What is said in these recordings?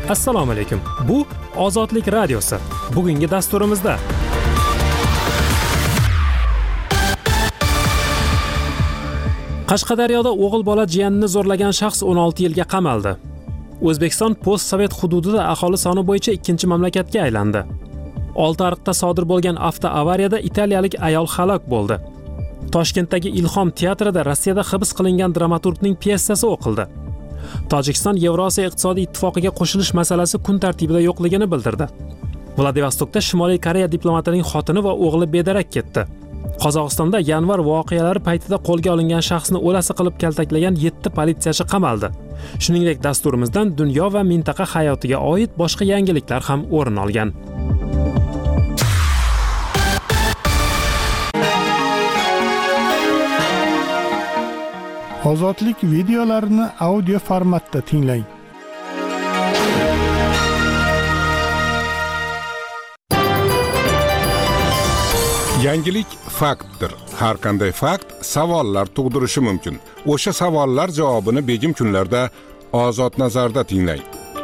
Assalomu alaykum. Bu Ozodlik radiosi. Bugungi dasturimizda Qashqadaryoda o'g'il bola jiyanini zo'rlagan shaxs 16 yilga qamaldi. O'zbekiston post-sovet hududida aholi soni bo'yicha ikkinchi mamlakatga aylandi. Oltiariqda sodir bo'lgan avtoavariyada italiyalik ayol halok bo'ldi. Toshkentdagi Ilhom teatrida Rossiyada hibs qilingan dramaturgning pyesasi o'qildi. Tojikiston Yevrosiyo iqtisodiy ittifoqiga qo'shilish masalasi kun tartibida yo'qligini bildirdi. Vladivostokda Shimoliy Koreya diplomatining xotini va o'g'li bedarak ketdi. Qozog'istonda yanvar voqealari paytida qo'lga olingan shaxsni o'lasi qilib kaltaklagan 7 politsiyachi qamaldi. Shuningdek, dasturimizdan dunyo va mintaqa hayotiga oid boshqa yangiliklar ham o'rin olgan. Ozodlik videolarini audio formatda tinglang. Yangilik faktdir. Har qanday fakt savollar tug'dirishi mumkin. O'sha savollar javobini begim kunlarda Ozod nazarda tinglang.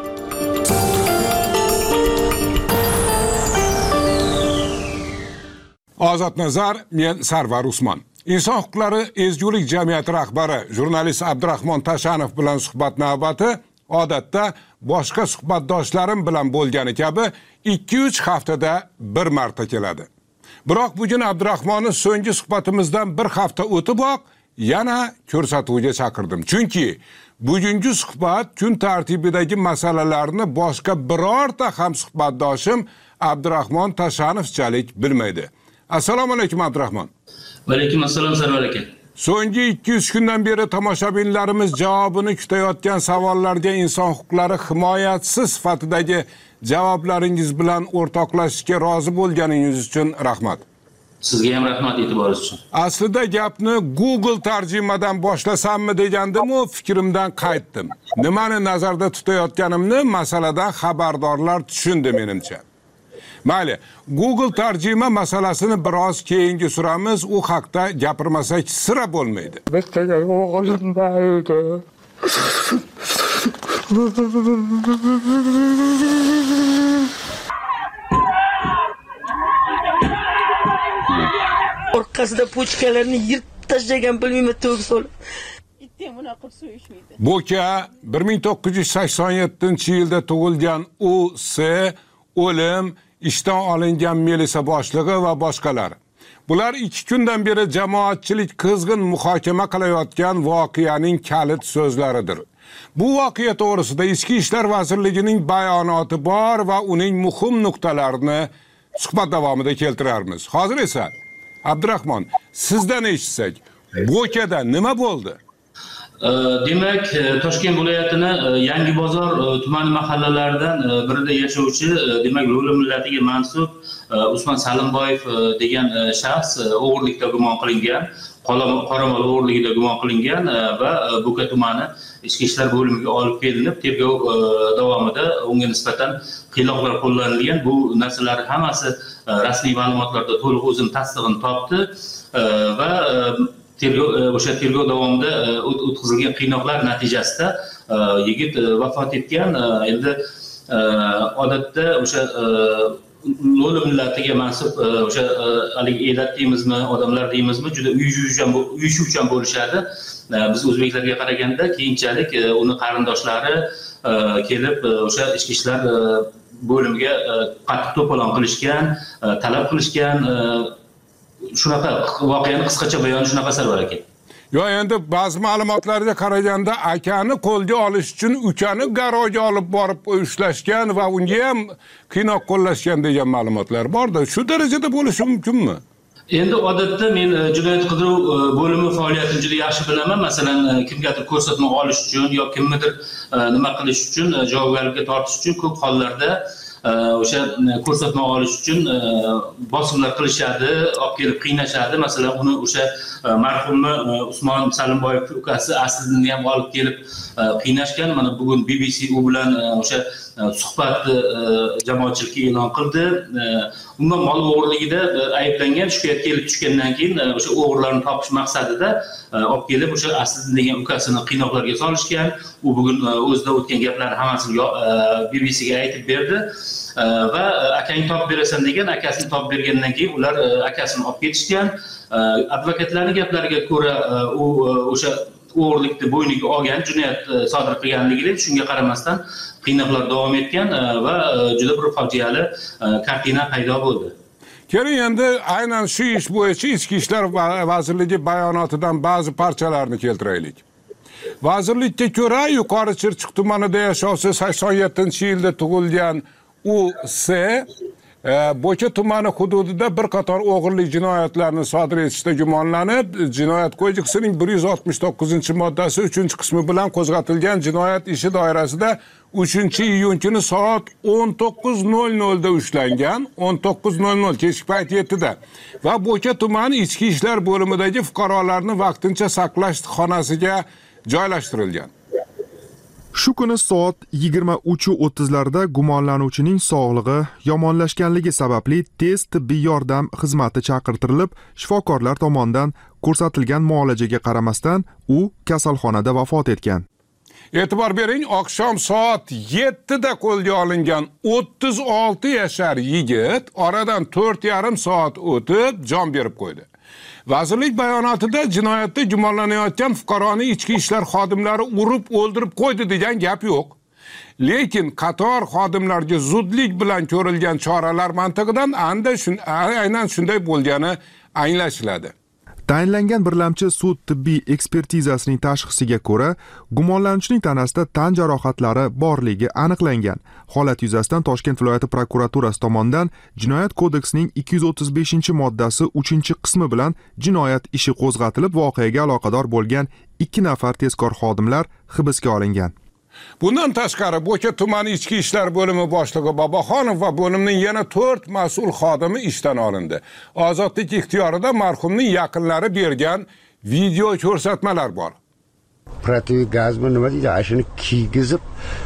Ozod nazar, men Sarvar Usmon. Inson huquqlari ezgulik jamiyati rahbari jurnalist Abdurahmon Tashanov bilan suhbat navbati odatda boshqa suhbatdoshlarim bilan bo'lgani kabi 2-3 haftada bir marta keladi. Biroq bugun Abdurahmonni so'nggi suhbatimizdan bir hafta o'tiboq yana ko'rsatuvga chaqirdim. Chunki bugungi suhbat kun tartibidagi masalalarni boshqa birorta ham suhbatdoshim Abdurahmon Tashanovchalik bilmaydi. Assalomu alaykum Abdurahmon. Va alaykum assalom Sarvar aka. So'nggi 200 kundan beri tomoshabinlarimiz javobini kutayotgan savollarga inson huquqlari himoyachisi sifatidagi javoblaringiz bilan o'rtoqlashishga rozi bo'lganingiz uchun rahmat. Sizga ham rahmat e'tiboringiz uchun. Aslida gapni Google tarjimadan boshlasammi degandim-u, fikrimdan qaytdim. Nimani nazarda tutayotganimni masaladan xabardorlar tushundi menimcha. Mayli, Google tarjima masalasini biroz keyingi suramiz, u haqda gapirmasak sira bo'lmaydi. Bitta o'g'lim maydi. Orqasida pochkalarni yirtib tashlagan bilmayman to'g'ri. Boka 1987-yilda tug'ilgan U.S. o'lim, ishdan olingan milisa boshlig'i va boshqalar. Bular 2 kundan beri jamoatchilik qizg'in muhokama qilayotgan voqeaning kalit so'zlaridir. Bu voqea to'g'risida Ichki ishlar vazirligining bayonoti bor va uning muhim nuqtalarini suhbat davomida keltiramiz. Hozir esa Abdurahmon, sizdan eshitsak, Bokada nima bo'ldi? Demak, Toshkent viloyatini Yangi bozor tumani mahallalaridan birida yashovchi, demak, Lo'li millatiga mansub Usmon Salimboyev degan shaxs o'g'irlikda gumon qilingan, qoramol o'g'irligida gumon qilingan va Bo'ka tumani ichki ishlar bo'limiga olib kelinib, tergov davomida unga nisbatan qiynoqlar qo'llanilgan. Bu narsalar hammasi rasmiy ma'lumotlarda to'liq o'zini tasdig'ini topdi va o'sha tergov davomida o'tkazilgan qiynoqlar natijasida yigit vafot etgan. Endi odatda o'sha Lo'li millatiga mansub o'sha haligi elat deymizmi, odamlar deymizmi, juda uyushuvchan bo'lishadi. Biz o'zbeklarga qaraganda keyinchalik uni qarindoshlari kelib o'sha ichki ishlar bo'limiga qattiq to'polon qilishgan, talab qilishgan. Shunaqa voqeani qisqacha bayoni shunaqa Sarvar aka. Yo'q, endi ba'zi ma'lumotlarga qaraganda akani qo'lga olish uchun ukani garovga olib borib ushlashgan va unga ham qiynoq qo'llashgan degan ma'lumotlar bor-da. Shu darajada bo'lishi mumkinmi? Endi odatda men jinoyat qidiruv bo'limi faoliyatini juda yaxshi bilaman. Masalan, kimgadir ko'rsatma olish uchun yoki kimnidir nima qilish uchun, javobgarlikka tortish uchun ko'p hollarda o'sha ko'rsatma olish uchun bosimlar qilishadi, olib kelib qiynashadi. Masalan, uni o'sha marhumni Usmon Salimboyev ukasi aslini ham olib kelib qiynashgan. Mana bugun BBC u bilan o'sha suhbatni jamoatchilikka e'lon qildi. umuman mol o'g'irligida ayblangan, shikoyatga kelib tushgandan keyin o'sha o'g'irlarni topish maqsadida olib kelib o'sha Asliddin degan ukasini qiynoqlarga solishgan. U bugun o'zida o'tgan gaplarni hammasini BBCga aytib berdi. Va akangni topib berasan degan, akasini topib bergandan keyin ular akasini olib ketishgan. Advokatlarning gaplariga ko'ra u o'sha o'g'irlikni bo'yniga olgan, jinoyat sodir qilganligini, shunga qaramasdan qiynoqlar davom etgan va juda bir fojiali kartina paydo bo'ldi. Keling endi aynan shu ish bo'yicha Ichki ishlar vazirligi bayonotidan ba'zi parchalarni keltiraylik. Vazirlikka ko'ra, Yuqori Chirchiq tumanida yashovchi 87-yilda tug'ilgan U.S. Bo'cha tumani hududida bir qator o'g'irlik jinoyatlarini sodir etishda gumonlanib, Jinoyat kodeksining 169-moddasi 3-qismi bilan qo'zg'atilgan jinoyat ishi doirasida 3-iyun kuni soat 19:00 da ushlangan, 19:00 kechki payt 7 da va Bo'cha tumani Ichki ishlar bo'limidagi fuqarolarni vaqtincha saqlash xonasiga joylashtirilgan. Shu kuni soat 23:30larda gumonlanuvchining sog'lig'i yomonlashganligi sababli tez tibbiy yordam xizmati chaqirtirilib, shifokorlar tomonidan ko'rsatilgan muolajaga qaramasdan u kasalxonada vafot etgan. E'tibor bering, oqshom soat 7 da qo'lga olingan 36 yashar yigit oradan 4,5 soat o'tib jon berib qo'ydi. Vazirlik bayonotida jinoyatda gumonlanayotgan fuqaroni ichki ishlar xodimlari urib o'ldirib qo'ydi degan gap yo'q. Lekin qator xodimlarga zudlik bilan ko'rilgan choralar mantig'idan aynan shunday bo'lgani anglashiladi. Tayinlangan birlamchi sud tibbiy ekspertizasining tashxisiga ko'ra, gumonlanuvchining tanasida tan jarohatlari borligi aniqlangan. Holat yuzasidan Toshkent viloyati prokuraturasi tomonidan Jinoyat kodeksining 235-moddasi 3-qismi bilan jinoyat ishi qo'zg'atilib, voqeaga aloqador bo'lgan 2 nafar tezkor xodimlar hibsga olingan. Bundan tashqari Bo'cha tumani Ichki ishlar bo'limi boshlig'i Boboxonov va bo'limning yana 4 mas'ul xodimi ishdan olindi. Ozodlik ixtiyorida marhumning yaqinlari bergan video ko'rsatmalar bor. Protiv gazmi nima deydi? Ashuni kiygizib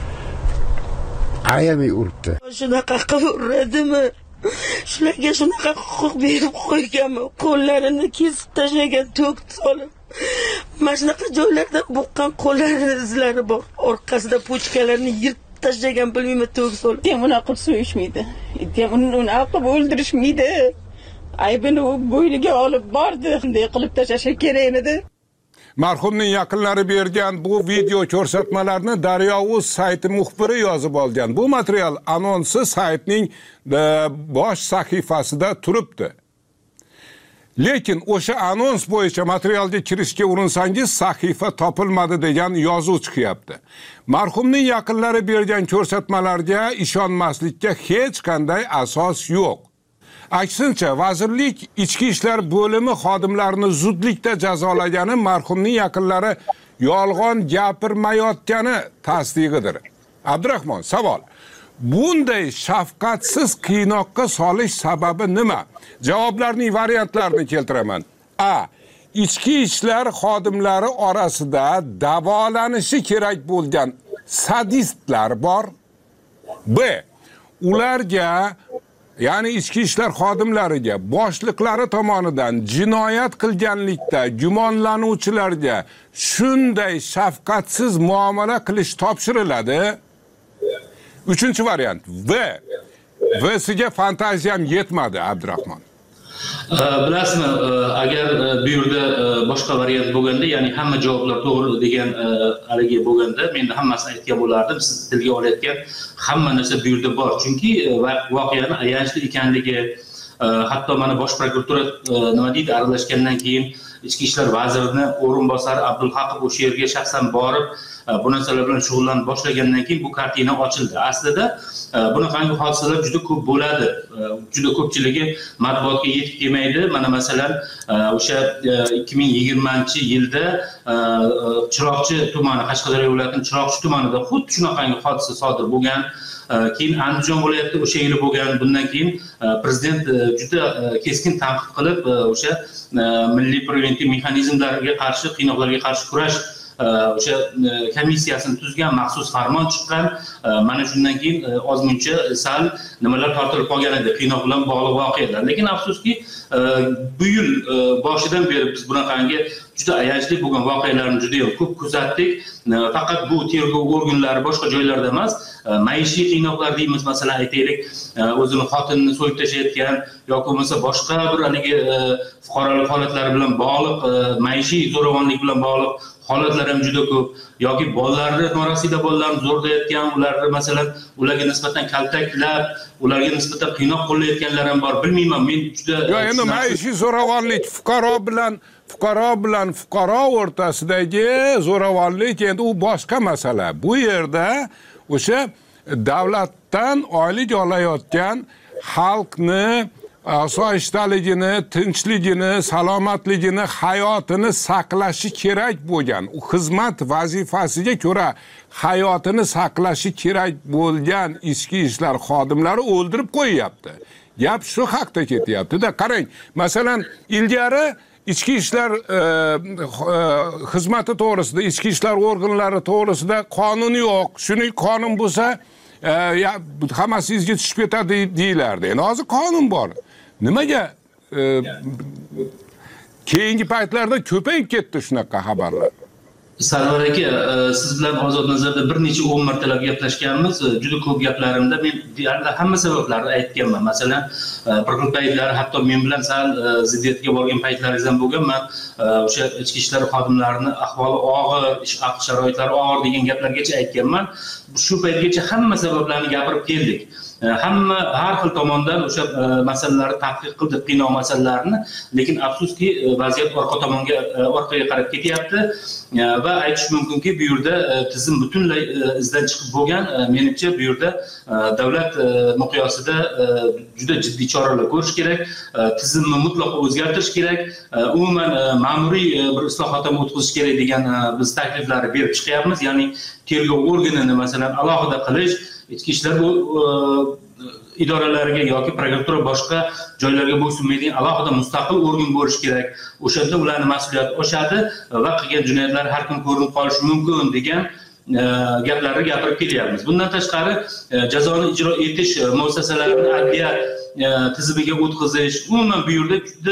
ayamay uribdi. Shunaqa qilib uradimi? Shularga shunaqa huquq berib qo'yganmi? Qo'llarini kesib tashlagan, to'kib solib. Mana shunaqa joylarda buqqan qo'llarini izlari bor. Orqasida pochkalarni yirtib tashlagan, bilmayman, to'kib solib. Unaqa qilib so'yishmaydi. Unaqa qilib o'ldirishmaydi. Aybini bo'yniga olib bordi. Bunday qilib tashlashi kerak edi. Marhumning yaqinlari bergan bu video ko'rsatmalarni Daryo.uz sayti muxbiri yozib olgan. Bu material anonsi saytning bosh sahifasida turibdi. Lekin o'sha anons bo'yicha materialga kirishga urinsangiz sahifa topilmadi degan yozuv chiqyapti. Marhumning yaqinlari bergan ko'rsatmalarga ishonmaslikka hech qanday asos yo'q. Aksincha, vazirlik ichki ishlar bo'limi xodimlarini zudlikda jazolagani marhumning yaqinlari yolg'on gapirmayotgani tasdig'idir. Abdurahmon, savol. Bunday shafqatsiz qiynoqqa solish sababi nima? Javoblarning variantlarini keltiraman. A. Ichki ishlar xodimlari orasida davolanishi kerak bo'lgan sadistlar bor. B. Ularga, ya'ni ichki ishlar xodimlariga boshliqlari tomonidan jinoyat qilganlikda gumonlanuvchilarga shunday shafqatsiz muomala qilish topshiriladi. 3-variant. V'siga fantaziyam yetmadi, Abdurahmon. Bilasizmi, agar bu yerda boshqa variant bo'lganda, ya'ni hamma javoblar to'g'ri degan haligi bo'lganda, men hammasini aytgan bo'lardim. Siz tilga olayotgan hamma narsa bu yerda bor. Chunki voqeani ayanchli ekanligi, hatto mana bosh prokuratura nima deydi, aralashgandan keyin Ichki ishlar vazirining o'rinbosari Abdulhaqov o'sha yerga shaxsan borib, bu narsalar bilan shug'ullanib boshlagandan keyin bu kartina ochildi. Aslida bunaqangi hodisalar juda ko'p bo'ladi. Juda ko'pchiligi matbuotga yetib kelmaydi. Mana masalan, o'sha 2020-yilda Chiroqchi tumani, Qashqadaryo viloyatining Chiroqchi tumanida xuddi shunaqangi hodisa sodir bo'lgan. Keyin Andijon viloyatida o'sha yili bo'lgan. Bundan keyin prezident juda keskin tanqid qilib, o'sha milliy preventiv mexanizmlarga qarshi, qiynoqlarga qarshi kurash o'sha komissiyasini tuzgan maxsus farmon chiqqan. Mana shundan keyin ozmuncha sal nimalar tortilib qolgan edi, qiynoq bilan bog'liq voqealar. Lekin afsuski, bu yil boshidan beri biz bunaqangi juda ayanchli bo'lgan voqealarni juda ko'p kuzatdik. Faqat bu tergov organlari boshqa joylarda emas, maishiy qiynoqlar deymiz, masalan aytaylik, o'zini xotinini so'yib tashlayotgan yoki bo'lmasa boshqa bir haligi fuqarolik holatlari bilan bog'liq, maishiy zo'ravonlik bilan bog'liq holatlar ham juda ko'p, yoki bolalarni norasida bolalarni zo'rlayotgan, ularni masalan ularga nisbatan kaltaklab, ularga nisbatan qiynoq qo'llayotganlar ham bor. Bilmayman, men juda endi maishiy zo'ravonlik fuqaro bilan fuqaro o'rtasidagi zo'ravonlik endi u boshqa masala. Bu yerda o'sha davlatdan oylik olayotgan xalqni osoyishtaligini, tinchligini, salomatligini, hayotini saqlashi kerak bo'lgan, u xizmat vazifasiga ko'ra hayotini saqlashi kerak bo'lgan ichki ishlar xodimlari o'ldirib qo'yyapti. Gap shu haqda ketyapti-da. Qarang, masalan, ilgari ichki ishlar xizmati to'g'risida, ichki ishlar organlari to'g'risida qonun yo'q. Shuning qonun bo'lsa, hammasingizga tushib ketadi deyilardi. Endi hozir qonun bor. Nimaga keyingi paytlarda ko'payib ketdi shunaqa xabarlar? Sarvar aka, siz bilan Ozodnazarda bir necha 10 martalab gaplashganmiz. Juda ko'p gaplarimda men deyarli hamma sabablarni aytganman. Masalan, bir xil paytlar hatto men bilan sal ziddiyatga borgan paytlaringiz ham bo'lgan. Men o'sha ichki ishlar xodimlarining ahvoli og'ir, ish haqi sharoitlari og'ir degan gaplargacha aytganman. Shu paytgacha hamma sabablarni gapirib keldik. Hamma har xil tomondan o'sha masalalarni tadqiq qildik, qiynoq masalalarini, lekin afsuski vaziyat orqaga qarab ketyapti va aytish mumkinki, bu yerda tizim butunlay izdan chiqib bo'lgan. Menimcha bu yerda davlat miqyosida juda jiddiy choralar ko'rish kerak, tizimni mutlaqo o'zgartirish kerak, umuman ma'muriy bir islohot ham o'tkazish kerak degan biz takliflarni berib chiqyapmiz. Ya'ni tergov organini masalan alohida qilish, ichki ishlar idoralariga yoki prokuratura boshqa joylarga bo'ysunmaydigan alohida mustaqil organ bo'lishi kerak. O'shanda ularning mas'uliyati oshadi va qilgan jinoyatlari har kim ko'rinib qolishi mumkin degan gaplarni gapirib kelyapmiz. Bundan tashqari jazoni ijro etish muassasalarini adliya tizimiga o'tkazish, umuman bu yerda juda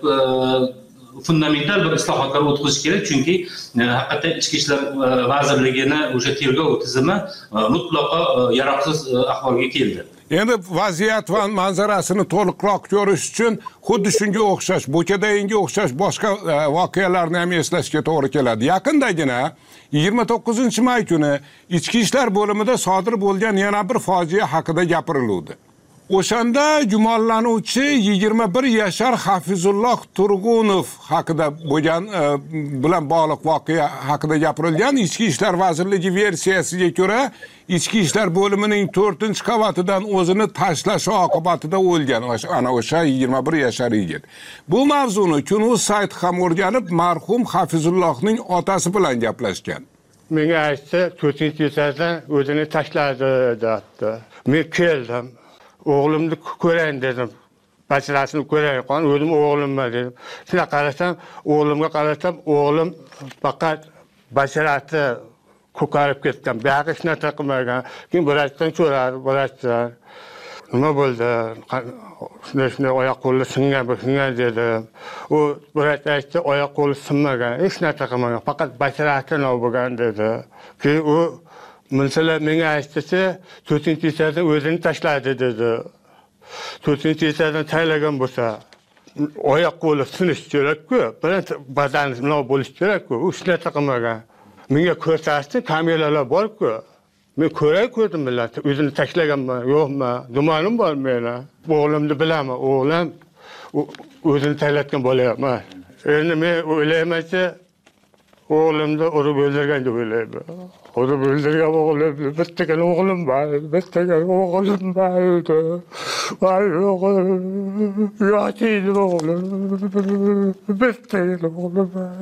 fundamental bir islohotlar o'tkazish kerak, chunki haqiqatdan ichki ishlar vazirligini o'sha tergov tizimi mutlaqo yaroqsiz ahvolga keldi. Endi vaziyat va manzarasini to'liqroq ko'rish uchun xuddi shunga o'xshash, Bo'kadayinga o'xshash boshqa voqealarni ham eslashga to'g'ri keladi. Yaqindagina 29-may kuni ichki ishlar bo'limida sodir bo'lgan yana bir fojia haqida gapirildi. O'shanda gumonlanuvchi 21 yashar Hafizulloh Turg'unov haqida bo'lgan bilan bog'liq voqea haqida gapirilgan. Ichki ishlar vazirligi versiyasiga ko'ra, ichki ishlar bo'limining 4-qavatidan o'zini tashlashi oqibatida o'lgan ana o'sha 21 yashar yigit. Bu mavzuni Kun.uz sayti ham o'rganib, marhum Hafizullohning otasi bilan gaplashgan. Menga aytdi, 4-yildan o'zini tashladi dedi. Men keldim. O'g'limni ko'rayin dedim. Bachirasini ko'rayin, o'zim o'g'limman dedim. Shuna qarasam, o'g'limga qarasam, o'g'lim faqat bachirasi ko'karib ketgan. Buyog'i hech narsa qilmagan. Keyin vrachdan so'radi, vrachdan. Nima bo'ldi? Shunday oyoq qo'li singan dedim. U vrach aytdi, oyoq qo'li sinmagan, hech narsa qilmagan. Faqat bachirasi nima bo'lgan dedi. Keyin u Mesela menga aytdi, 4-yildan o'zini tashladi dedi. 4-yildan taylagan bo'lsa, oyoq qo'li sinish kerak-ku, badani nima bo'lishi kerak-ku, u hech narsa qilmagan. Menga ko'rsatdi, kameralar bor-ku. Men ko'rdim bilan, o'zini tashlaganman, yo'qmi? Gumonim bor meni. O'g'limni bilaman, o'g'lim o'zini taylatgan bo'layapman. Endi men o'ylaymanki, o'g'limni urib o'ldirgan deb o'ylayman. Urib o'ldirgan o'g'limni, bittagina o'g'lim bor, bittagina o'g'lim bor edi. Voy o'g'lim, yo'qdi o'g'lim, bittagina o'g'lim bor.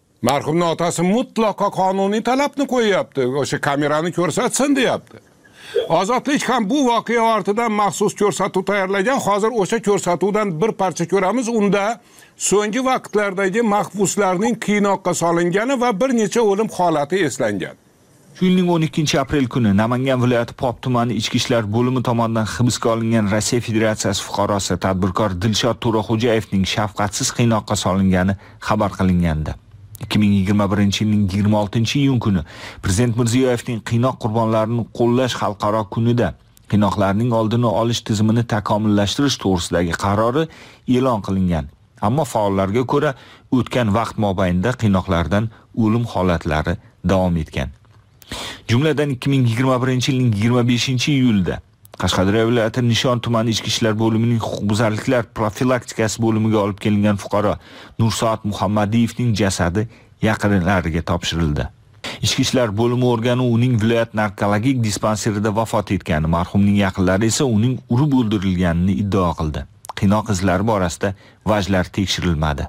Marhumning otasi mutlaqo qonuniy talabni qo'yapti. O'sha kamerani ko'rsatsin deyapti. Ozodlik ham bu voqea ortidan maxsus ko'rsatuv tayyorlagan. Hozir o'sha ko'rsatuvdan bir parcha ko'ramiz. Unda so'nggi vaqtlardagi mahbuslarning qiynoqqa solingani va bir necha o'lim holati eslangan. Shu yilning 12-aprel kuni Namangan viloyati Pop tumani ichki ishlar bo'limi tomonidan hibsga olingan Rossiya Federatsiyasi fuqarosi tadbirkor Dilshod To'raxo'jayevning shafqatsiz qiynoqqa solingani xabar qilingandi. 2021-yilning 26-iyun kuni Prezident Mirziyoyevning qiynoq qurbonlarini qo'llash xalqaro kunida qiynoqlarning oldini olish tizimini takomillashtirish to'g'risidagi qarori e'lon qilingan. Ammo faollarga ko'ra, o'tgan vaqt mobaynida qiynoqlardan o'lim holatlari davom etgan. Jumladan 2021-yilning 25-iyulda Qashqadaryo viloyati Nishon tumani ichki ishlar bo'limining huquqbuzarliklar profilaktikasi bo'limiga olib kelingan fuqaro Nursoat Muhammadiyevning jasadi yaqinlariga topshirildi. Ichki ishlar bo'limi organi uning viloyat narkologik dispanserida vafot etgani, marhumning yaqinlari esa uning urib o'ldirilganini iddao qildi. Qiynoq izlari borasida vajlar tekshirilmadi.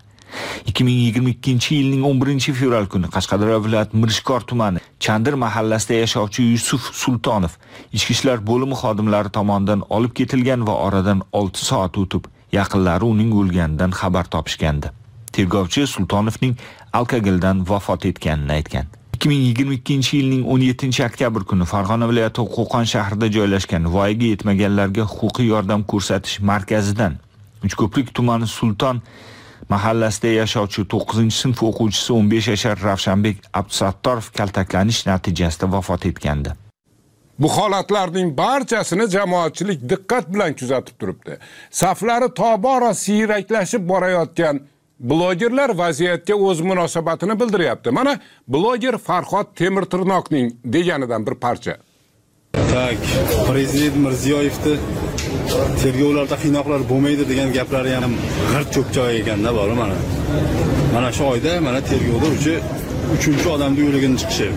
2022-yilning 11-fevral kuni Qashqadaryo viloyati Mirishkor tumani Chandir mahallasida yashovchi Yusuf Sultonov ichki ishlar bo'limi xodimlari tomonidan olib ketilgan va oradan 6 soat o'tib yaqinlari uning o'lganidan xabar topishgandi. Tergovchi Sultonovning alkogoldan vafot etganini aytgan. 2022-yilning 17-oktyabr kuni Farg'ona viloyati Qo'qon shahrida joylashgan voyaga yetmaganlarga huquqiy yordam ko'rsatish markazidan Uchko'prik tumani Sulton mahallasida yashovchi 9-sinf o'quvchisi 15 yashar Ravshanbek Abdusattorov kaltaklanish natijasida vafot etgandi. Bu holatlarning barchasini jamoatchilik diqqat bilan kuzatib turibdi. Saflari tobora siyraklashib borayotgan blogerlar vaziyatga o'z munosabatini bildiryapti. Mana bloger Farhod Temirtirnoqning deganidan bir parcha. Tak, Prezident Mirziyoyevni tergovlarda qiynoqlar bo'lmaydi degan gaplari ham g'irt cho'kchoq ekanda bor mana. Mana shu oyda mana tergovda o'sha 3-odamning o'ligini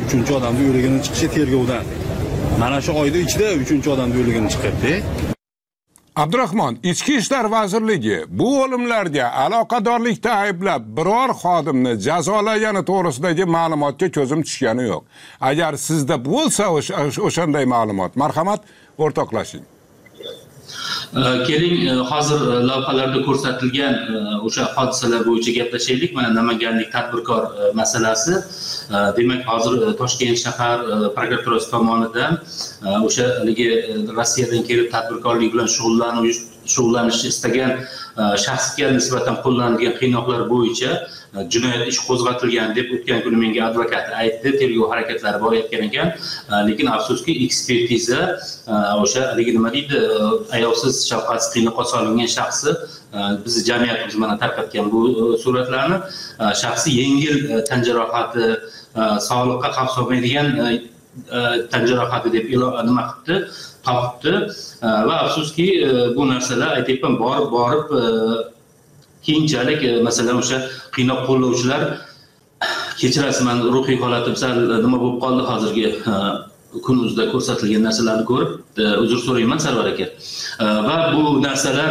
chiqishi tergovdan. Mana shu oyda ichida 3-odamning o'ligini chiqibdi. Abdurahmon, Ichki ishlar vazirligi bu o'limlarga aloqadorlikda ayblab biror xodimni jazolagani to'g'risidagi ma'lumotga ko'zim tushgani yo'q. Agar sizda bo'lsa o'shanday ma'lumot, marhamat o'rtoqlashing. Keling, hozir lavhalarda ko'rsatilgan o'sha hodisalar bo'yicha gaplashaylik. Mana namanganlik tadbirkor masalasi. Demak, hozir Toshkent shahar prokuraturasi tomonidan o'sha Rossiyadan kelib tadbirkorlik bilan shug'ullanishni istagan shaxsga nisbatan qo'llanilgan qiynoqlar bo'yicha jinoyat ishi qo'zg'atilgan deb o'tgan kuni menga advokat aytdi. Tergov harakatlari borayotgan ekan. Lekin afsuski ekspertiza o'sha nima deydi, ayovsiz shafqatsiz qiynoqqa solingan shaxsi bizni jamiyatimiz mana tarqatgan bu suratlarni shaxsi yengil tan jarohati, sog'liqqa xavf solmaydigan tan jarohati deb nima qilibdi, topibdi va afsuski bu narsalar aytayapman borib keyinchalik masalan o'sha qiynoq qo'llovchilar kechirasiz, men ruhiy holatim sal nima bo'lib qoldi hozirgi kunimizda ko'rsatilgan narsalarni ko'rib uzr so'rayman Sarvar aka. Va bu narsalar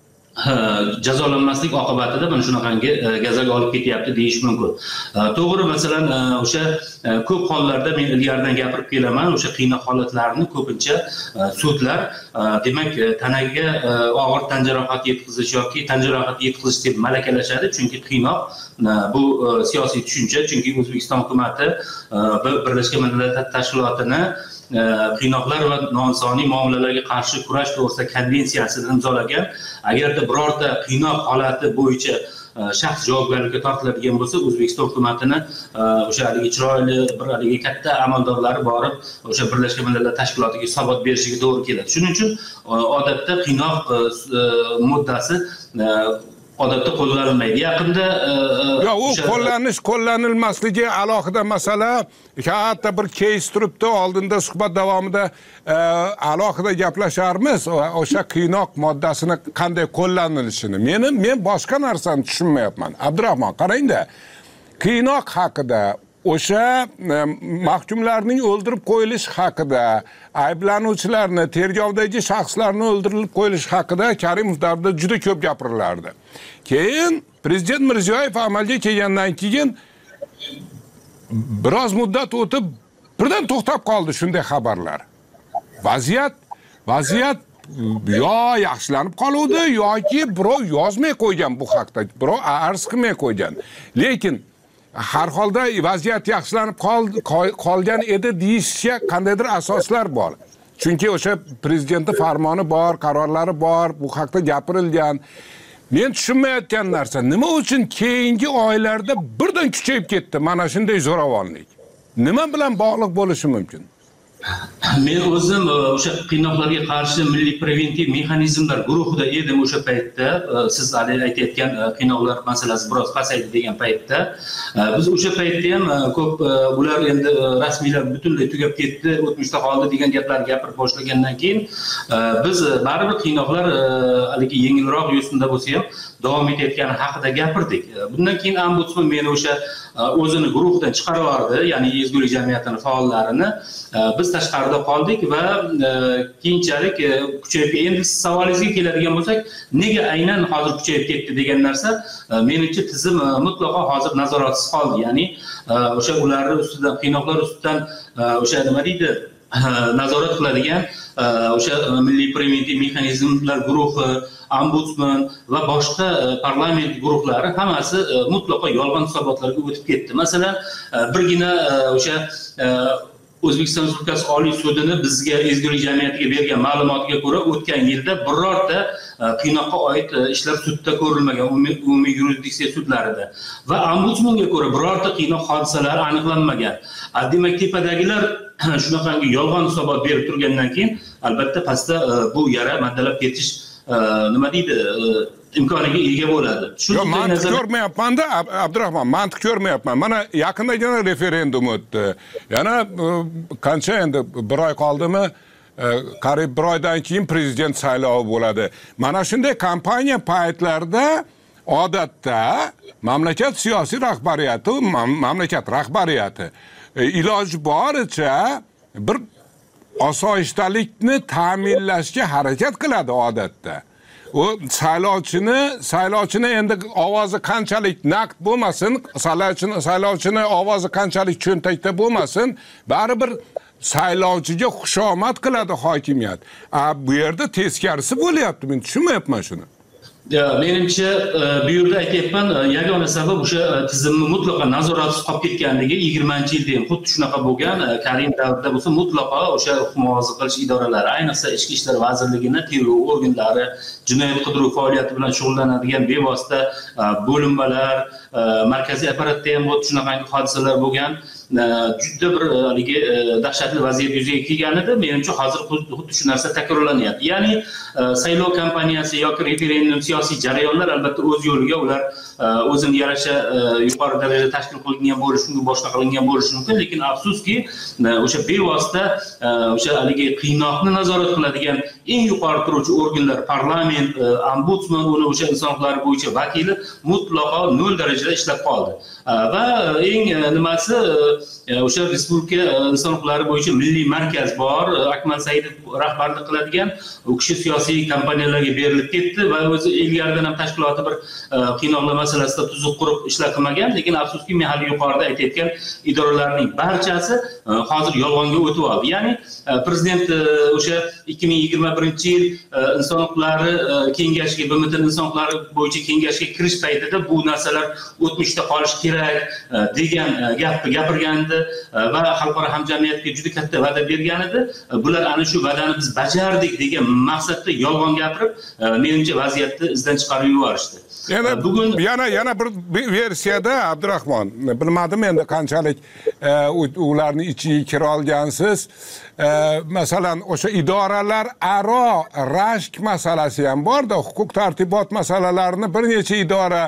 jazolanmaslik oqibatida mana shunaqangi gazaga olib ketyapti deyish mumkin. To'g'ri, masalan o'sha ko'p hollarda men ilgaridan gapirib kelaman, o'sha qiynoq holatlarini ko'pincha sudlar demak tanaga og'ir tan jarohati yetkazish yoki tan jarohati yetkazish deb malakalashadi, chunki qiynoq bu siyosiy tushuncha, chunki O'zbekiston hukumatı Birlashgan Millatlar Tashkilotini qiynoqlar va noinsoniy muomalalarga qarshi kurash to'g'risida konvensiyasini imzolagan. Agarda birorta qiynoq holati bo'yicha shaxs javobgarlikka tortiladigan bo'lsa, O'zbekiston hukumatini o'sha chiroyli bir katta amaldorlari borib o'sha Birlashgan Millatlar Tashkilotiga hisobot berishiga to'g'ri keladi. Shuning uchun odatda qiynoq muddasi odatda qo'llanilmaydi. Yaqinda u qo'llanilmasligi alohida masala. Katta bir case turibdi, oldinda suhbat davomida alohida gaplasharmiz o'sha qiynoq moddasini qanday qo'llanilishini. Men boshqa narsani tushunmayapman. Abdurahmon, qarangda. Qiynoq haqida, o'sha mahkumlarning o'ldirib qo'yilishi haqida, ayblanuvchilarni, tergovdagi shaxslarni o'ldirilib qo'yilishi haqida Karimov davrida juda ko'p gapirilardi. Keyin Prezident Mirziyoyev amalga kelgandan keyin biroz muddat o'tib birdan to'xtab qoldi shunday xabarlar. vaziyat yo yaxshilanib qoluvdi yoki birov yozmay qo'ygan bu haqda, birov arz qilmay qo'ygan. Lekin har holda vaziyat yaxshilanib qolgan edi deyishga qandaydir asoslar bor. Chunki o'sha prezidentning farmoni bor, qarorlari bor, bu haqda gapirilgan. Men tushunmayotgan narsa, nima uchun keyingi oylarda birdan kuchayib ketdi mana shunday zo'ravonlik? Nima bilan bog'liq bo'lishi mumkin? Men o'zim o'sha qiynoqlarga qarshi milliy preventiv mexanizmlar guruhida edim o'sha paytda. Siz aytayotgan qiynoqlar masalasi biroz pasaydi degan paytda. Biz o'sha paytda ham ko'p ular endi rasmiylar butunlay tugab ketdi, o'tmishda qoldi degan gaplarni gapirib boshlagandan keyin biz baribir qiynoqlar haligi yengilroq yo'sinda bo'lsa ham davom etayotgani haqida gapirdik. Bundan keyin ombudsman meni o'sha o'zini guruhdan chiqarib yubordi, ya'ni ezgulik jamiyatining faollarini. Biz tashqarida qoldik va keyinchalik kuchayib, endi savolingizga keladigan bo'lsak, nega aynan hozir kuchayib ketdi degan narsa, menimcha tizim mutlaqo hozir nazoratsiz qoldi. Ya'ni o'sha ularning ustidan, qiynoqlar ustidan o'sha nima deydi, nazorat qiladigan o'sha milliy preventiv mexanizmlar guruhi, ombudsman va boshqa parlament guruhlari hammasi mutlaqo yolg'on hisobotlarga o'tib ketdi. Masalan, birgina o'sha O'zbekiston Respublikasi Oliy sudini bizga ezgulik jamiyatiga bergan ma'lumotiga ko'ra o'tgan yilda birorta qiynoqqa oid ishlar sudda ko'rilmagan, umumiy yurisdiksiya sudlarida. Va ombudsmanga ko'ra birorta qiynoq hodisalari aniqlanmagan. Demak, tepadagilar shunaqangi yolg'on hisobot berib turgandan keyin albatta pastda bu yara maddalab ketish nima deydi, imkoniga ega bo'ladi. Yo'q, mantiq ko'rmayapman-da, Abdurahmon, mantiq ko'rmayapman. Mana yaqindagina referendum o'tdi. Yana qancha endi bir oy qoldimi? Qariyb bir oydan keyin prezident saylovi bo'ladi. Mana shunday kampaniya paytlarida odatda mamlakat siyosiy rahbariyati, mamlakat rahbariyati iloji boricha bir osoyishtalikni ta'minlashga harakat qiladi odatda. O saylovchini endi ovozi qanchalik naqd bo'lmasin, saylovchini ovozi qanchalik cho'ntakda bo'lmasin, baribir saylovchiga xushomad qiladi hokimiyat. Bu yerda teskarisi bo'lyapti, men tushunmayapman shuni. Menimcha bu yerda aytayapman, yagona sabab o'sha tizimni mutlaqo nazoratsiz qolib ketganligi 20-yilda ham xuddi shunaqa bo'lgan. Karim davrida bo'lsa mutlaqo o'sha himoya qilish idoralari, ayniqsa Ichki ishlar vazirligining tergov organlari, jinoyat qidiruv faoliyati bilan shug'ullanadigan bevosita bo'linmalar, markaziy apparatda ham xuddi shunaqangi hodisalar bo'lgan. Juda bir haligi dahshatli vaziyat yuzaga kelgan edi. Menimcha hozir xuddi shu narsa takrorlanyapti. Ya'ni saylov kampaniyasi yoki referendum siyosiy jarayonlar albatta o'z yo'liga ular o'zini yarasha yuqori darajada tashkil qilingan bo'lishi mumkin, boshqa qilingan bo'lishi mumkin, lekin afsuski o'sha bevosita o'sha haligi qiynoqni nazorat qiladigan eng yuqori turuvchi organlar, parlament, ombudsman, uni o'sha inson huquqlari bo'yicha vakili mutlaqo 0 darajada ishlab qoldi. Va eng nimasi o'sha respublika inson huquqlari bo'yicha milliy markaz bor, Akmal Saidov rahbarlik qiladigan, u kishi siyosiy kompaniyalarga berilib ketdi va o'zi ilgaridan ham tashkiloti bir qiynoqlar masalasida tuzuq qurib ishlar qilmagan, lekin afsuski men hali yuqorida aytayotgan idoralarning barchasi hozir yolg'onga o'tib oldi. Ya'ni prezident o'sha 2021-yil inson huquqlari kengashiga, BMT inson huquqlari bo'yicha kengashiga kirish paytida bu narsalar o'tmishda qolishi kerak degan gapni gapirgandi va xalqaro hamjamiyatga juda katta va'da bergan edi. Bular ana shu va'dani biz bajardik degan maqsadda yolg'on gapirib, menimcha vaziyatni izdan chiqarib yuborishdi. Bugun yana bir versiyada Abdurahmon, bilmadim endi qanchalik ularni ichiga kira olgansiz. Masalan, o'sha idoralar aro rashk masalasi ham bor-da, huquq tartibot masalalarini bir necha idora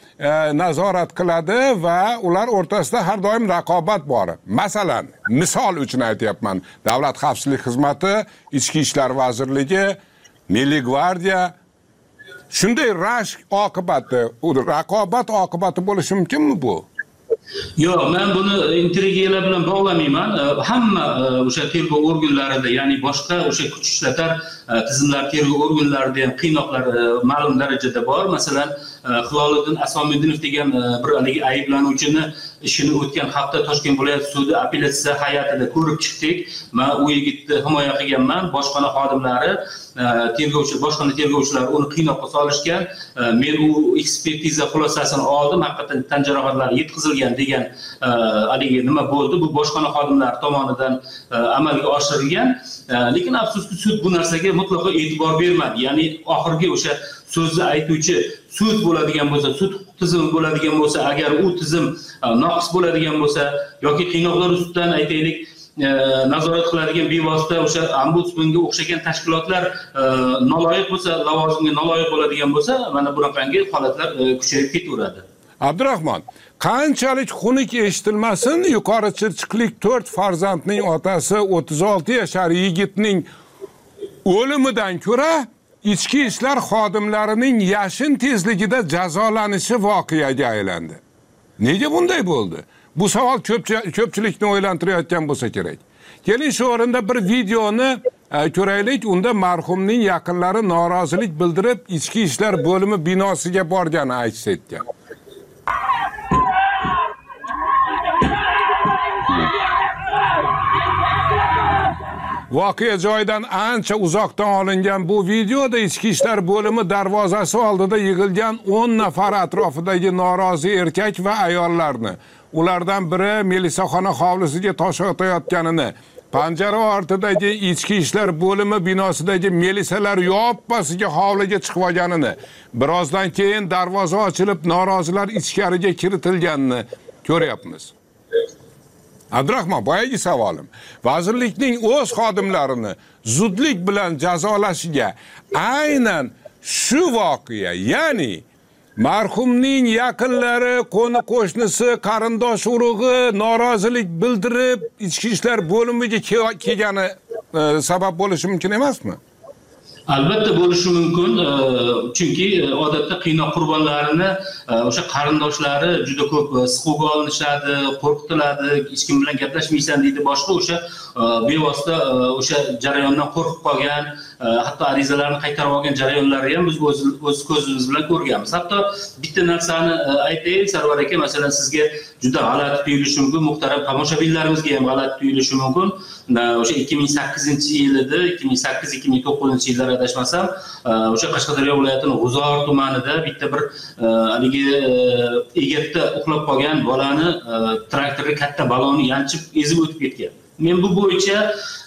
nazorat qiladi va ular o'rtasida har doim raqobat bor. Masalan, misol uchun aytyapman, Davlat xavfsizlik xizmati, Ichki ishlar vazirligi, Milliy gvardiya shunday rashk oqibati, raqobat oqibati bo'lishi mumkinmi bu? Yo'q, men buni intrigiyalar bilan bog'lamayman. Hamma o'sha tergov organlarida, ya'ni boshqa o'sha kuch ishlatar tizimlar tergov organlarida ham qiynoqlar ma'lum darajada bor. Masalan, Hiloliddin Asomidinov degan bir haligi ayblanuvchini ishini o'tgan hafta Toshkent viloyat sudi apellyatsiya hay'atida ko'rib chiqdik. Men u yigitni himoya qilganman. Boshqona xodimlari, boshqona tergovchilar uni qiynoqqa solishgan. Men u ekspertiza xulosasini oldim. Haqiqatan tan jarohatlari yetkazilgan degan haligi nima bo'ldi? Bu boshqona xodimlar tomonidan amalga oshirilgan. Lekin afsuski sud bu narsaga mutlaqo e'tibor bermadi. Ya'ni oxirgi o'sha so'zni aytuvchi sud bo'ladigan bo'lsa, sud tizimi bo'ladigan bo'lsa, agar u tizim noqis bo'ladigan bo'lsa yoki qiynoqlar ustidan aytaylik nazorat qiladigan bevosita o'sha ombudsmanga o'xshagan tashkilotlar noloyiq bo'lsa, lavozimga noloyiq bo'ladigan bo'lsa, mana bunaqangi holatlar kuchayib ketaveradi. Abdurahmon, qanchalik xunuk eshitilmasin, yuqori chirchiqlik 4 farzandning otasi 36 yashar yigitning o'limidan ko'ra ichki ishlar xodimlarining yashin tezligida jazolanishi voqeaga aylandi. Nega bunday bo'ldi? Bu savol ko'pchilikni o'ylantirayotgan bo'lsa kerak. Keling shu o'rinda bir videoni ko'raylik. Unda marhumning yaqinlari norozilik bildirib, ichki ishlar bo'limi binosiga borgani aks etgan. Voqea joyidan ancha uzoqdan olingan bu videoda ichki ishlar bo'limi darvozasi oldida yig'ilgan 10 nafar atrofidagi norozi erkak va ayollarni, ulardan biri milisaxona hovlisiga tosh otayotganini, panjara ortidagi ichki ishlar bo'limi binosidagi milisalar yoppasiga hovliga chiqib olganini, birozdan keyin darvoza ochilib norozilar ichkariga kiritilganini ko'ryapmiz. Abdurahmon, boyagi savolim. Vazirlikning o'z xodimlarini zudlik bilan jazolashiga aynan shu voqea, ya'ni marhumning yaqinlari, qo'ni-qo'shnisi, qarindosh urug'i norozilik bildirib, ichki ishlar bo'limiga kelgani sabab bo'lishi mumkin emasmi? Albatta bo'lishi mumkin, chunki odatda qiynoq qurbonlarini o'sha qarindoshlari juda ko'p siquvga olinishadi, qo'rqitiladi, hech kim bilan gaplashmaysan deydi, boshqa o'sha bevosita o'sha jarayondan qo'rqib qolgan, hatto arizalarni qaytarib olgan jarayonlarni ham biz o'z ko'zimiz bilan ko'rganmiz. Hatto bitta narsani aytaylik, Sarvar aka, masalan, sizga juda g'alati tuyulishi mumkin, muhtaram tomoshabinlarimizga ham g'alati tuyulishi mumkin. O'sha 2008-yil edi, 2008-2009 yillar adashmasam, o'sha Qashqadaryo viloyatining G'uzor tumanida bitta bir haligi egatda uxlab qolgan bolani traktorga katta balonni yanchib ezib o'tib ketgan. Men bu bo'yicha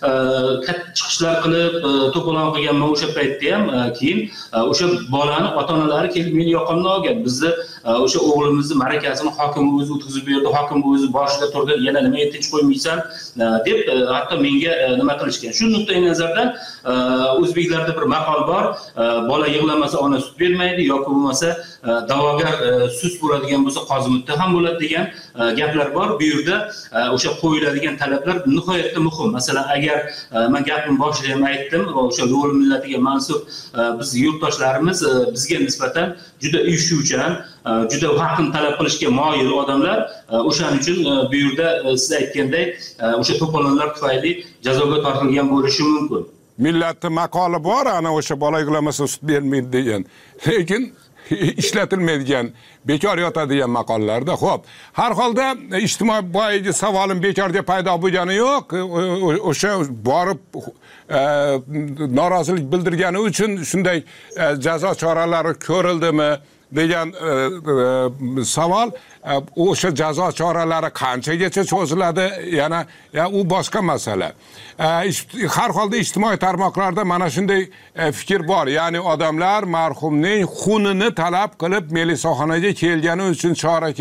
chiqishlar qilib, to'polon qilganman o'sha paytda ham. Keyin o'sha bolani ota-onalari kelib meni yoqamdan olgan. Bizni o'sha o'g'limizni ma'rakasini hokim o'zi o'tkazib berdi, hokim o'zi boshida turdi, yana nima tinch qo'ymaysan deb hatto menga nima qilishgan. Shu nuqtai nazardan o'zbeklarda bir maqol bor, bola yig'lamasa ona sut bermaydi yoki bo'lmasa da'vogar sus bo'ladigan bo'lsa qozi muttaham bo'ladi degan gaplar bor. Bu yerda o'sha qo'yiladigan talablar nihoyatda muhim. Masalan, agar men gapim boshida ham aytdim, o'sha Lo'li millatiga mansub biz yurtdoshlarimiz bizga nisbatan juda uyushuvchan, juda vaqtni talab qilishga moyil odamlar. O'shaning uchun bu yerda siz aytganday o'sha to'polonlar tufayli jazoga tortilgan bo'lishi mumkin. Millatning maqoli bor, ana o'sha bola yig'lamasa sut bermaydi degan. Lekin ishlatilmaydigan, bekor yotadigan maqollarda. Xo'p, har holda ijtimoiy boyagi savolim bekorga paydo bo'lgani yo'q. O'sha borib norozilik bildirgani uchun shunday jazo choralari ko'rildimi degan savol. O'sha jazo choralari qanchagacha cho'ziladi, yana u boshqa masala. Har holda ijtimoiy tarmoqlarda mana shunday fikr bor. Ya'ni odamlar marhumning xunini talab qilib milisaxonaga kelgani uchun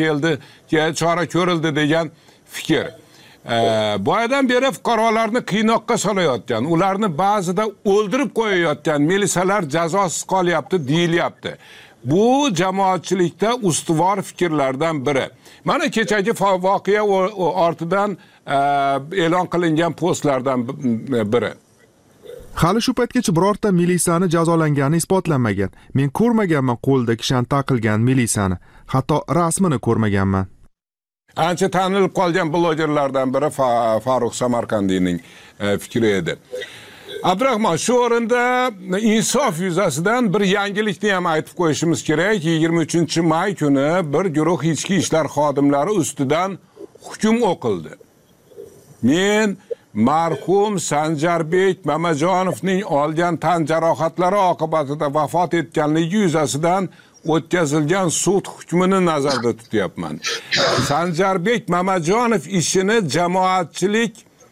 chora ko'rildi degan fikr. Boyadan beri fuqarolarni qiynoqqa solayotgan, ularni ba'zida o'ldirib qo'yayotgan milisalar jazosiz qolyapti, deyilyapti. Bu jamoatchilikda ustuvor fikrlardan biri. Mana kechagi voqea ortidan e'lon qilingan postlardan biri. Hali shu paytgacha birorta milisani jazolangani isbotlanmagan. Men ko'rmaganman qo'lda kishan taqilgan milisani, hatto rasmini ko'rmaganman. ancha tanilib qolgan blogerlardan biri Farruh Samarqandiyning fikri edi. Abdurahmon, shu o'rinda insof yuzasidan bir yangilikni ham aytib qo'yishimiz kerak. 23-may kuni bir guruh ichki ishlar xodimlari ustidan hukm o'qildi. Men marhum Sanjarbek Mamajonovning olgan tan jarohatlari oqibatida vafot etganligi yuzasidan o'tkazilgan sud hukmini nazarda tutyapman. Sanjarbek Mamajonov ishini jamoatchilik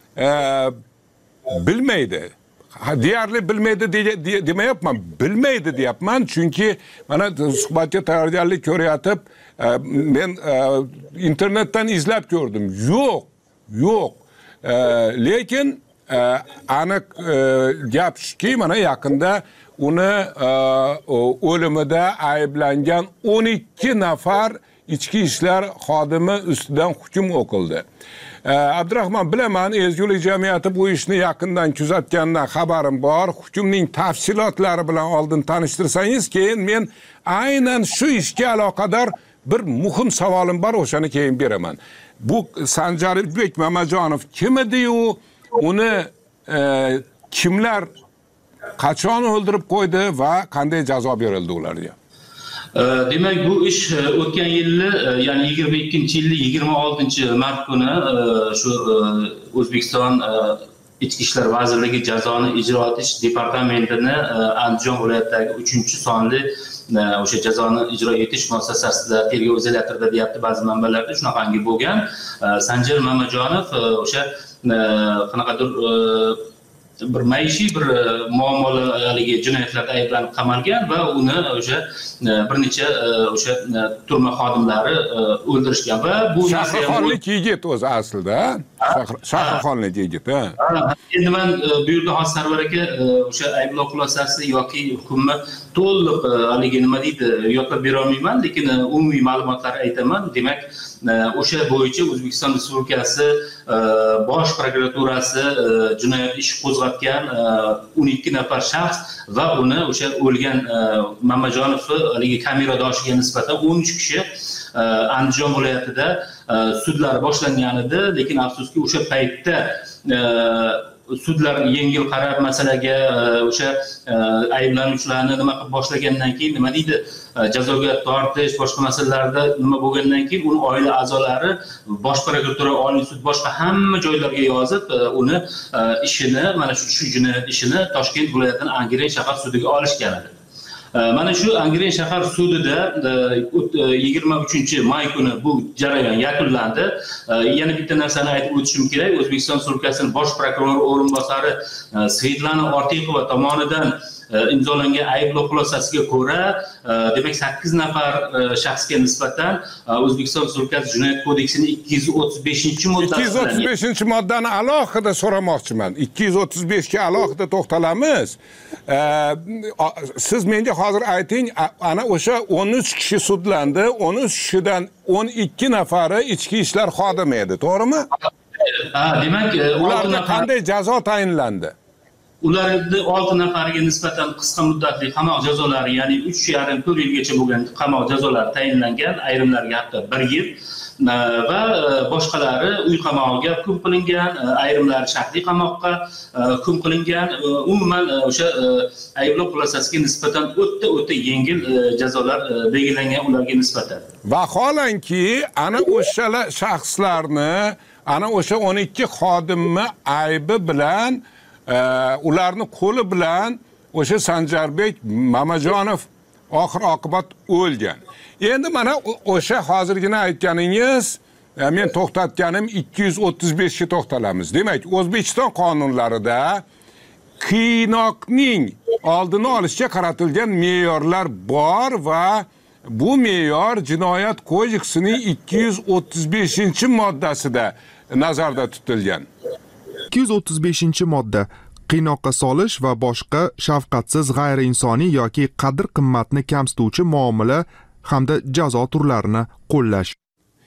bilmaydi. Deyarli bilmaydi demayapman, bilmaydi deyapman, chunki mana suhbatga tayyorgarlik ko'rayotib, men internetdan izlab ko'rdim. Yo'q. Lekin aniq gap shuki, mana yaqinda uni o'limida ayblangan 12 nafar ichki ishlar xodimi ustidan hukm o'qildi. Abdurahmon, bilaman, ezgulik jamiyati bu ishni yaqindan kuzatgandan xabarim bor. Hukmning tafsilotlari bilan oldin tanishtirsangiz, keyin men aynan shu ishga aloqador bir muhim savolim bor, o'shani keyin beraman. Bu Sanjarbek Mamajonov kim edi-yu, uni kimlar qachon o'ldirib qo'ydi va qanday jazo berildi ularga? Demak, bu ish o'tgan yilni, ya'ni 22-yilning 26-mart kuni shu O'zbekiston Ichki ishlar vazirligi jazoni ijro etish departamentini Andijon viloyatidagi 3-sonli o'sha jazoni ijro etish muassasasida tergov izolyatorida deyapti ba'zi manbalarda, shunaqangi bo'lgan. Sanjar Mamajonov o'sha qanaqadir bir maishiy bir muammoligi jinoyatlarda ayblanib qamalgan va uni o'sha bir necha o'sha turma xodimlari o'ldirishgan va bu Shahrixonlik yigit o'zi aslida, Shahrixonlik yigit. Endi men bu yerda hozir Sarvar aka o'sha ayblov xulosasi yoki hukmni to'liq haligi nima deydi yo'qlab bera olmayman, lekin umumiy ma'lumotlarni aytaman. Demak, o'sha bo'yicha O'zbekiston Respublikasi Bosh prokuraturasi jinoyat ishi qo'zg'atgan 12 nafar shaxs va uni o'sha o'lgan Mamajonovni haligi kameradoshiga nisbatan 13 kishi Andijon viloyatida sudlar boshlangan edi, lekin afsuski o'sha paytda sudlar yengil qarab masalaga o'sha ayblanuvchilarni nima qilib boshlagandan keyin nima deydi jazoga tortish boshqa masalalarda nima bo'lgandan keyin uni oila a'zolari Bosh prokuratura, Oliy sud boshqa hamma joylarga yozib uni ishini mana shu jinoyat ishini Toshkent viloyatining Angren shahar sudiga olishgan edi. Mana shu Angren shahar sudida 23-may kuni bu jarayon yakunlandi. Yana bitta narsani aytib o'tishim kerak. O'zbekiston Respublikasining Bosh prokurori o'rinbosari Svetlana Ortiqova tomonidan imzolangan ayblov xulosasiga ko'ra, demak 8 nafar shaxsga nisbatan O'zbekiston Respublikasi Jinoyat kodeksining 235-moddasi 235-moddani alohida so'ramoqchiman. 235 ga alohida to'xtalamiz. Siz menga hozir ayting, ana o'sha 13 kishi sudlandi, 13 kishidan 12 nafari ichki ishlar xodimi edi, to'g'rimi? Demak, ularga qanday jazo tayinlandi? Ularning 6 nafariga nisbatan qisqa muddatli qamoq jazolari, ya'ni 3,5-4 yilgacha bo'lgan qamoq jazolari tayinlangan, ayrimlarga hatto 1 yil va boshqalari uy qamog'iga hukm qilingan, ayrimlari shaxsiy qamoqqa hukm qilingan. Umuman o'sha ayblov xulosasiga nisbatan o'ta yengil jazolar belgilangan ularga nisbatan. Vaholanki ana o'sha shaxslarni, ana o'sha 12 xodimni aybi bilan ularni qo'li bilan o'sha Sanjarbek Mamajonov oxir oqibat o'lgan. Endi mana o'sha hozirgina aytganingiz, men to'xtatganim 235 ga to'xtalamiz. Demak, O'zbekiston qonunlarida qiynoqning oldini olishga qaratilgan me'yorlar bor va bu me'yor Jinoyat kodeksining 235-moddasida nazarda tutilgan. 235-modda qiynoqqa solish va boshqa shafqatsiz g'ayriinsoniy yoki qadr-qimmatni kamsituvchi muomala hamda jazo turlarini qo'llash.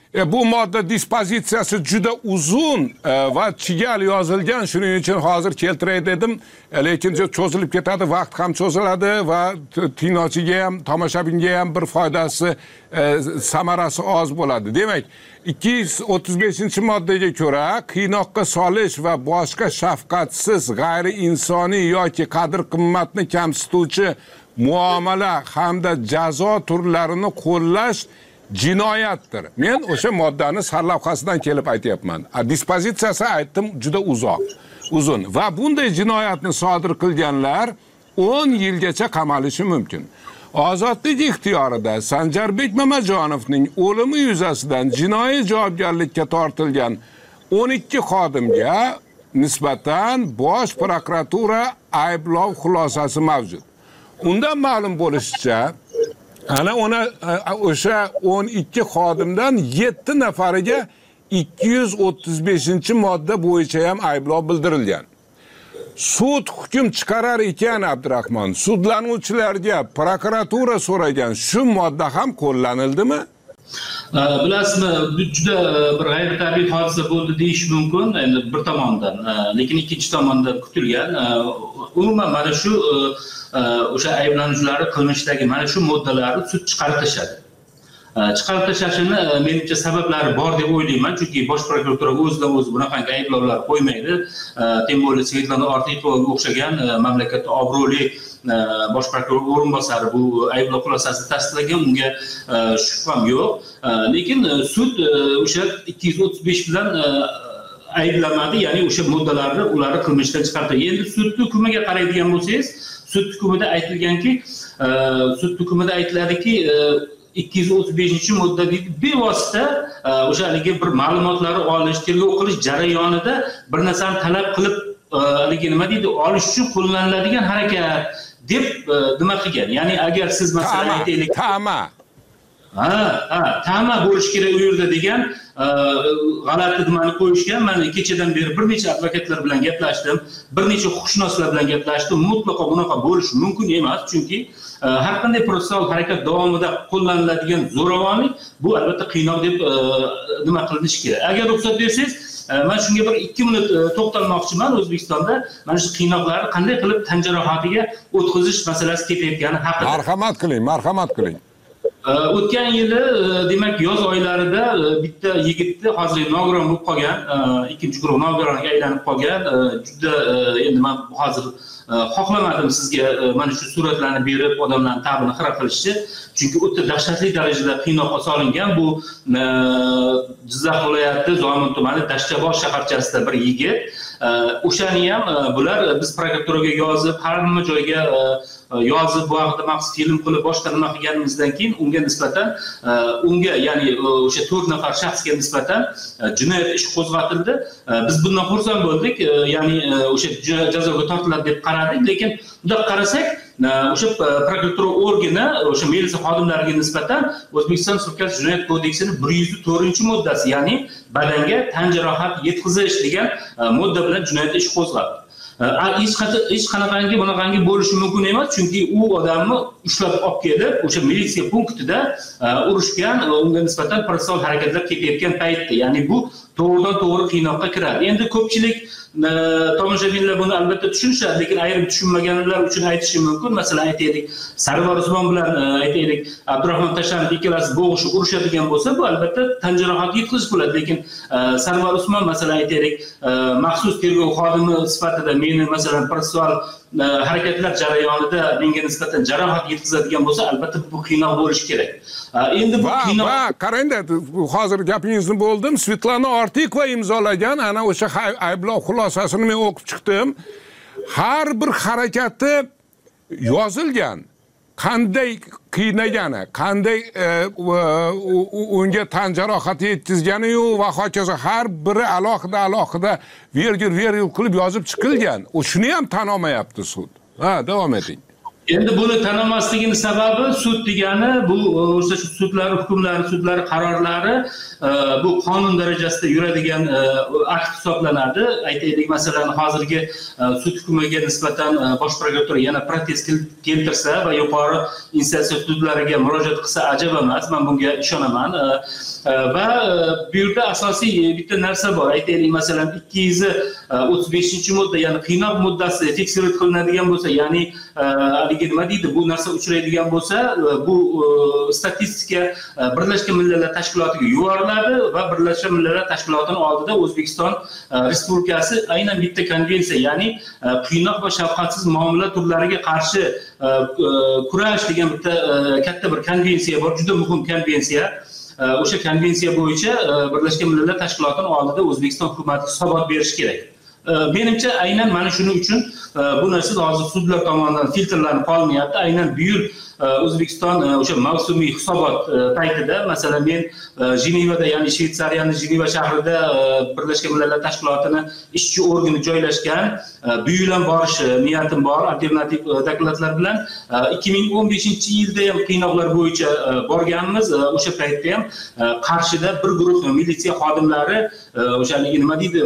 Bu modda dispozitsiyasi juda uzun va chigal yozilgan, shuning uchun hozir keltiray dedim, lekin cho'zilib ketadi, vaqt ham cho'ziladi va tinglovchiga ham, tomoshabinga ham bir foydasi, samarasi oz bo'ladi. Demak, 235-moddaga ko'ra qiynoqqa solish va boshqa shafqatsiz, g'ayri insoniy yoki qadr qimmatni kamsituvchi muomala hamda jazo turlarini qo'llash jinoyatdir. Men o'sha moddani sarlavhasidan kelib aytyapman. Dispozitsiyasi aytdim juda uzun va bunday jinoyatni sodir qilganlar 10 yilgacha qamalishi mumkin. Ozodlik ixtiyorida Sanjarbek Mamajonovning o'limi yuzasidan jinoiy javobgarlikka tortilgan 12 xodimga nisbatan Bosh prokuratura ayblov xulosasi mavjud. Undan ma'lum bo'lishicha, ana o'sha 12 xodimdan 7 nafariga 235-modda bo'yicha ham ayblov bildirilgan. Sud hukm chiqarar ekan Abdurahmon, sudlanuvchilarga prokuratura so'ragan shu modda ham qo'llanildimi? Bilasizmi, juda bir g'ayritabiiy hodisa bo'ldi deyish mumkin, endi bir tomondan, lekin ikkinchi tomondan kutilgan. Umuman mana shu o'sha ayblanuvchilar qilmishdagi mana shu moddalarni sud chiqarib tashladi. Chiqarib tashlashini menimcha sabablari bor deb o'ylayman, chunki Bosh prokuratura o'zidan o'zi bunaqangi ayblovlar qo'ymaydi. Tem bo'lib Svetlana Ortiqovaga o'xshagan mamlakatda obro'li Bosh prokuror o'rinbosari bu ayblov xulosasini tasdiqlagan, unga shubham yo'q. Lekin sud o'sha 235 bilan ayblamadi, ya'ni o'sha moddalarni ularni qilmishdan chiqardi. Endi sud hukmiga qaraydigan bo'lsangiz, sud hukmida aytiladiki 235-modda bevosita o'sha haligi bir ma'lumotlarni olish, tergov qilish jarayonida bir narsani talab qilib haligi nima deydi, olish uchun qo'llaniladigan harakat deb nima qilgan. Ya'ni agar siz masalan aytaylik, ta'ma bo'lish kerak u yerda degan g'alati nimani qo'yishgan. Men kechadan beri bir necha advokatlar bilan gaplashdim, bir necha huquqshunoslar bilan gaplashdim. Mutlaqo bunaqa bo'lishi mumkin emas, chunki har qanday protsessual harakat davomida qo'llaniladigan zo'ravonlik bu albatta qiynoq deb nima qilinishi kerak. Agar ruxsat bersangiz, men shunga bir 2 minut to'xtalmoqchiman. O'zbekistonda mana shu qiynoqlarni qanday qilib tan jarohatiga o'tkazish masalasi ketayotgani haqida. Marhamat qiling. O'tgan yili demak yoz oylarida bitta yigitni hozir nogiron bo'lib qolgan, ikkinchi guruh nogironga aylanib qolgan. Juda endi men hozir xohlamadim sizga mana shu suratlarni berib odamlarning ta'bini xira qilishni, chunki o'ta dahshatli darajada qiynoqqa solingan. Bu Jizzax viloyati Zomin tumani Dashtobod shaharchasida bir yigit. O'shani ham bular biz prokuraturaga yozib, har nima joyga yozib, bu haqida maxsus film qilib boshqa nima qilganimizdan keyin unga nisbatan ya'ni o'sha 4 nafar shaxsga nisbatan jinoyat ishi qo'zg'atildi. Biz bundan xursand bo'ldik, ya'ni o'sha jazoga tortiladi deb qaradik, lekin bunday qarasak o'sha prokuratura organi o'sha militsiya xodimlariga nisbatan O'zbekiston Respublikasi Jinoyat kodeksining 104-moddasi, ya'ni badanga tan jarohat yetkazish degan modda bilan jinoyat ishi qo'zg'adi. Hech qanaqangi bunaqangi bo'lishi mumkin emas, chunki u odamni ushlab olib kelib o'sha militsiya punktida urushgan va unga nisbatan protsessual harakatlar ketayotgan paytda, ya'ni bu to'g'ridan to'g'ri qiynoqqa kiradi. Endi ko'pchilik tomoshabinlar buni albatta tushunishadi, lekin ayrim tushunmaganlar uchun aytishim mumkin. Masalan, aytaylik, Sarvar Usmon bilan aytaylik Abdurahmon Tashanov ikkalasi bo'g'ishib urushadigan bo'lsa, bu albatta tan jarohati yetkazish bo'ladi. Lekin Sarvar Usmon masalan aytaylik maxsus tergov xodimi sifatida meni masalan protsessual harakatlar jarayonida menga nisbatan jarohat yetkazadigan bo'lsa, albatta bu qiynoq bo'lishi kerak. Endi bu qiynoq qarangda, hozir gapingizni bo'ldim. Svetlana Ortiqova imzolagan ana o'sha ayblov xulosasini men o'qib chiqdim. Har bir harakati yozilgan. Qanday qiynagani, qanday unga tan jarohati yetkazgani va hokazo har biri alohida virgul qilib yozib chiqilgan. O shuni ham tan olmayapti sud. Davom eting. Endi buni tanamasligini sababi sud degani bu o'sha sudlar hukmlari, sudlar qarorlari bu qonun darajasida yuradigan akt hisoblanadi. Aytaylik, masalan, hozirgi sud hukmiga nisbatan bosh prokuratura yana protest keltirsa va yuqori instansiya sudlariga murojaat qilsa ajab emas, men bunga ishonaman. Va bu yerda asosiy bitta narsa bor. Aytaylik, masalan, 235-modda, ya'ni qiynoq muddati tekshirib qilinadigan bo'lsa, ya'ni nima deydi, bu narsa uchraydigan bo'lsa, bu statistika Birlashgan Millatlar Tashkilotiga yuboriladi va Birlashgan Millatlar Tashkilotining oldida O'zbekiston Respublikasi aynan bitta konvensiya, ya'ni qiynoq va shafqatsiz muomala turlariga qarshi kurash degan bitta katta bir konvensiya bor, juda muhim konvensiya. O'sha konvensiya bo'yicha Birlashgan Millatlar Tashkilotining oldida O'zbekiston hukumati hisobot berishi kerak. Menimcha aynan mana shuning uchun bu narsa hozir sudlar tomonidan filtrlanib qolmayapti. Aynan bu yil O'zbekiston o'sha mavsumiy hisobot paytida, masalan, men Jenevada, ya'ni Shveysariyaning Jeneva shahrida Birlashgan Millatlar Tashkilotining ishchi organi joylashgan, bu yil ham borish niyatim bor, alternativ dokladlar bilan. 2015-yilda ham qiynoqlar bo'yicha borganmiz. O'sha paytda ham Qarshida bir guruh militsiya xodimlari o'sha nima deydi,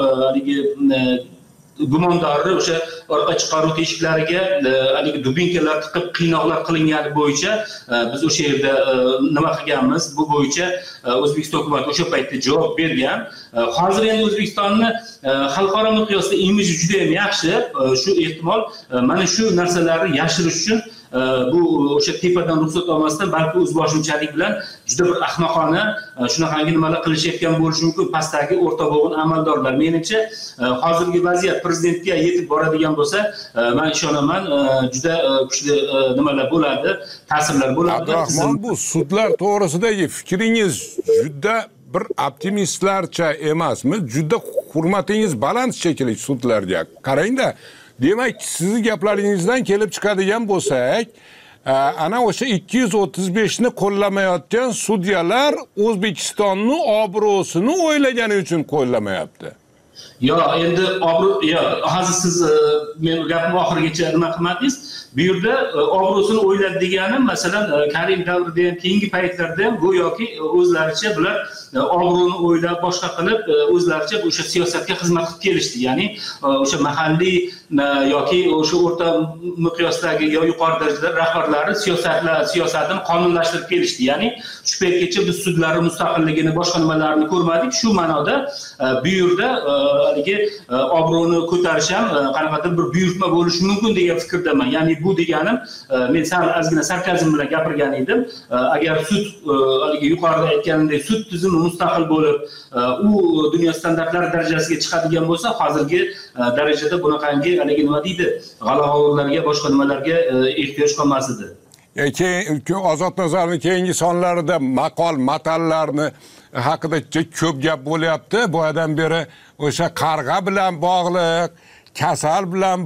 gumondorni o'sha orqa chiqaruv teshiklariga haligi dubinkalar tiqib qiynoqlar qilingani bo'yicha biz o'sha yerda nima qilganmiz, bu bo'yicha O'zbekiston hukumati o'sha paytda javob bergan. Hozir endi O'zbekistonni xalqaro miqyosda imiji juda ham yaxshi. Shu ehtimol mana shu narsalarni yashirish uchun bu o'sha tepadan ruxsat olmasdan, balki o'zboshimchalik bilan juda bir ahmoqona shunaqangi nimalar qilishayotgan bo'lishi mumkin pastdagi o'rta bo'g'in amaldorlar. Menimcha hozirgi vaziyat prezidentga yetib boradigan bo'lsa, men ishonaman juda kuchli nimalar bo'ladi, ta'sirlar bo'ladi. Abdurahmon, bu sudlar to'g'risidagi fikringiz juda bir optimistlarcha emasmi? Juda hurmatingiz baland shekilli sudlarga. Qarang-da, demak, sizning gaplaringizdan kelib chiqadigan bo'lsak, ana o'sha 235 ni qo'llamayotgan sudyalar O'zbekistonning obro'sini o'ylagani uchun qo'llamayapti. Yo, endi hozir siz men gapimni oxirigacha nima qilmadingiz? Bu yerda obro'sini o'yladi degani, masalan, Karim davrida ham, keyingi paytlarda ham go'yoki o'zlaricha bular obro'ni o'ylab, boshqa qilib, o'zlaricha o'sha siyosatga xizmat qilib kelishdi. Ya'ni o'sha mahalliy yoki o'sha o'rta miqyosdagi yo yuqori darajada rahbarlari siyosatini qonunlashtirib kelishdi. Ya'ni shu paytgacha biz sudlarning mustaqilligini, boshqa nimalarni ko'rmadik. Shu ma'noda bu yerda haligi obro'ni ko'tarish ham qanaqadir bir buyurtma bo'lishi mumkin degan fikrdaman. Ya'ni bu deganim, men sal ozgina sarkazm bilan gapirgan edim. Agar sud haligi yuqorida aytganimdek sud tizimi mustaqil bo'lib, u dunyo standartlari darajasiga chiqadigan bo'lsa, hozirgi darajada bunaqangi haligi nima deydi, g'ala-g'ovurlarga, boshqa nimalarga ehtiyoj qolmas edi. Ozod Nazarning keyingi sonlarida maqol-matallarni haqida ko'p gap bo'lyapti. Bu yerdan beri o'sha qarg'a bilan bog'liq, kasal bilan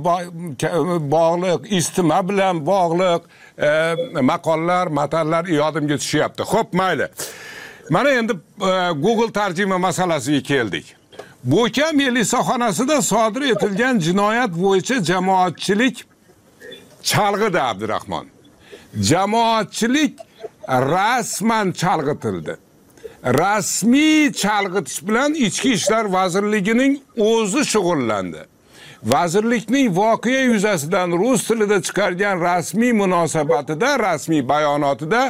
bog'liq, isitma bilan bog'liq maqollar, matallar yodimga tushyapti. Xo'p, mayli. Mana endi Google tarjima masalasiga keldik. Bo'ka melisaxonasida sodir etilgan jinoyat bo'yicha jamoatchilik chalg'idi Abdurahmon. Jamoatchilik rasman chalg'itildi. Rasmiy chalg'itish bilan Ichki ishlar vazirligining o'zi shug'ullandi. Vazirlikning voqea yuzasidan rus tilida chiqargan rasmiy munosabatida, rasmiy bayonotida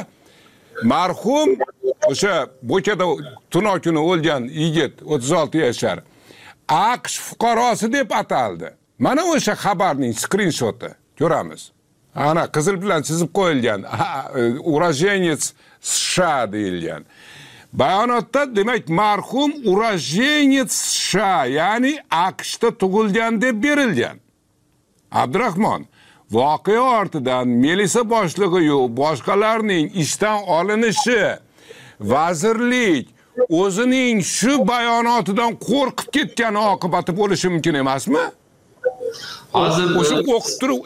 marhum o'sha Bo'kada tunov kuni o'lgan yigit 36 yashar AQSh fuqarosi deb ataldi. Mana o'sha xabarning skrinshoti ko'ramiz. Ana qizil bilan chizib qo'yilgan, уроженец США deyilgan. Bayonotda demak marhum уроженец США, ya'ni AQShda tug'ilgan deb berilgan. Abdurahmon, voqea ortidan milisiya boshlig'i yo'q, boshqalarning ishdan olinishi, vazirlik o'zining shu bayonotidan qo'rqib ketgan oqibati bo'lishi mumkin emasmi? Hozir o'sha o'qib turib,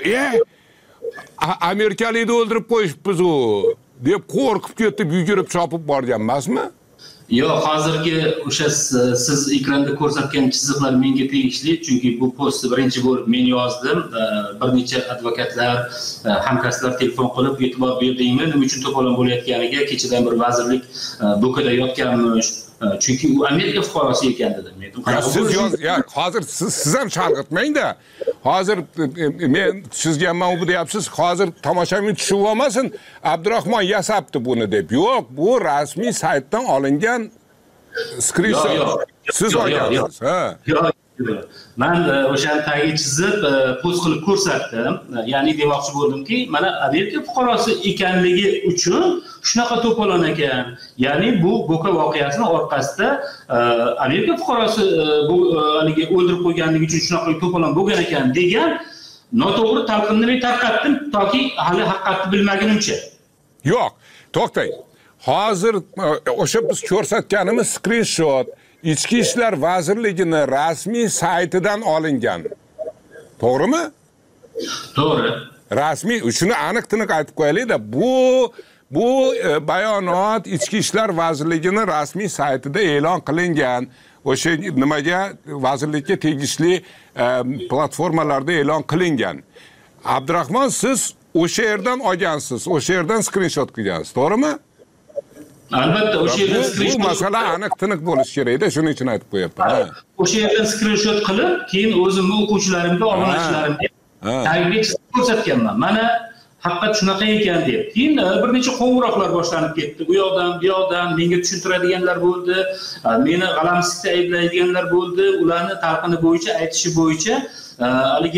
amerikalikni o'ldirib qo'yishibmiz u deb qo'rqib ketib, yugurib chopib borgan emasmi? Yo'q, hozirgi o'sha siz ekranda ko'rsatgan chiziqlar menga tegishli, chunki bu postni birinchi bo'lib men yozdim. Bir necha advokatlar, hamkasblar telefon qilib e'tibor berdingmi, nima uchun to'polon bo'layotganiga, kechadan bir vazirlik bo'kada yotganmish. Chunki u Amerika fuqarosi ekan dedim. Hozir siz ham chalg'itmang-da. Hozir men sizga bu deyapsiz, hozir tomoshabin tushib olmasin, Abdurahmon yasabdi buni deb. Yo'q, bu rasmiy saytdan olingan screenshot. Siz olgansiz. Yo'q. Men o'shani tagiga chizib, post qilib ko'rsatdim. Ya'ni demoqchi bo'ldimki, mana Amerika fuqarosi ekanligi uchun shunaqa to'polon ekan. Ya'ni bu Boka voqeasining orqasida Amerika fuqarosi bu haligi o'ldirib qo'yganligi uchun shunaqa to'polon bo'lgan ekan degan noto'g'ri talqinni men tarqatdim toki hali haqiqatni bilmagunimcha. Yo'q, to'xtang. Hozir o'sha biz ko'rsatganimiz screenshot Ichki ishlar vazirligining rasmiy saytidan olingan. To'g'rimi? To'g'ri. Rasmiy, shuni aniq-tiniq aytib qo'yaylik-da, bu bayonot Ichki ishlar vazirligining rasmiy saytida e'lon qilingan. O'sha nimaga vazirlikka tegishli platformalarda e'lon qilingan. Abdurahmon, siz o'sha yerdan olgansiz, o'sha yerdan screenshot qilgansiz, to'g'rimi? Albatta, o'sha yerdan screenshot. Bu masala aniq-tiniq bo'lishi kerak-da, shuning uchun aytib qo'yapman. O'sha yerdan screenshot qilib, keyin o'zimning o'quvchilarimga, obunachilarimga tagiga ko'rsatganman. Mana haqiqat shunaqa ekan deb. Keyin bir necha qo'ng'iroqlar boshlanib ketdi. U yoqdan, bu yoqdan menga tushuntiradiganlar bo'ldi, meni g'alamislikda ayblaydiganlar bo'ldi. Ularni talqini bo'yicha, aytishi bo'yicha haligi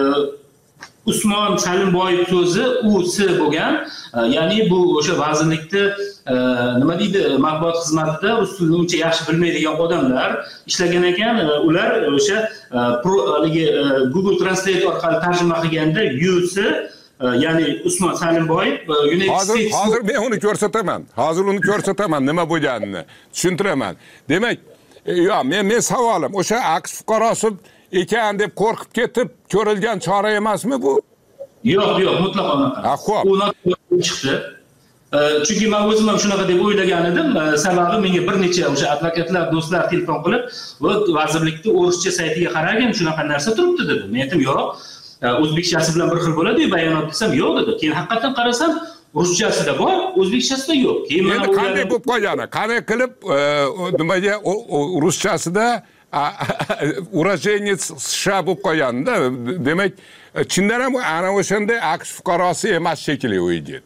Usmon Salimboyev so'zi usi bo'lgan, ya'ni bu o'sha vazirlikda nima deydi, matbuot xizmatida rus tilini uncha yaxshi bilmaydigan odamlar ishlagan ekan. Ular o'sha haligi Google Translate orqali tarjima qilganda usi, ya'ni Usmon Salimboyev hozir men uni ko'rsataman. Hozir uni ko'rsataman nima bo'lganini tushuntiraman. Demak, men savolim, o'sha AQSh fuqarosi ekan deb qo'rqib ketib ko'rilgan chora emasmi bu? Yo'q, mutlaqo unaqa. U noto'g'ri chiqdi. Chunki men o'zim ham shunaqa deb o'ylagan edim. Sababi menga bir necha o'sha advokatlar, do'stlar telefon qilib, vazirlikda o'rischa saytiga qaragin, shunaqa narsa turibdi dedi. Men aytdim, yo'q. O'zbekchasi bilan bir xil bo'ladi-yu, bayonot desam, yo'q dedi. Keyin haqiqatan qarasam, ruschasida bor, o'zbekchasida yo'q. Keyin men qanday bo'lib qolgani? Qanday qilib nimaga ruschasida уроженец США bo'lib qolganda, demak, chindan ham ana o'shanday AQSh fuqarosi emas shekilli u yigit.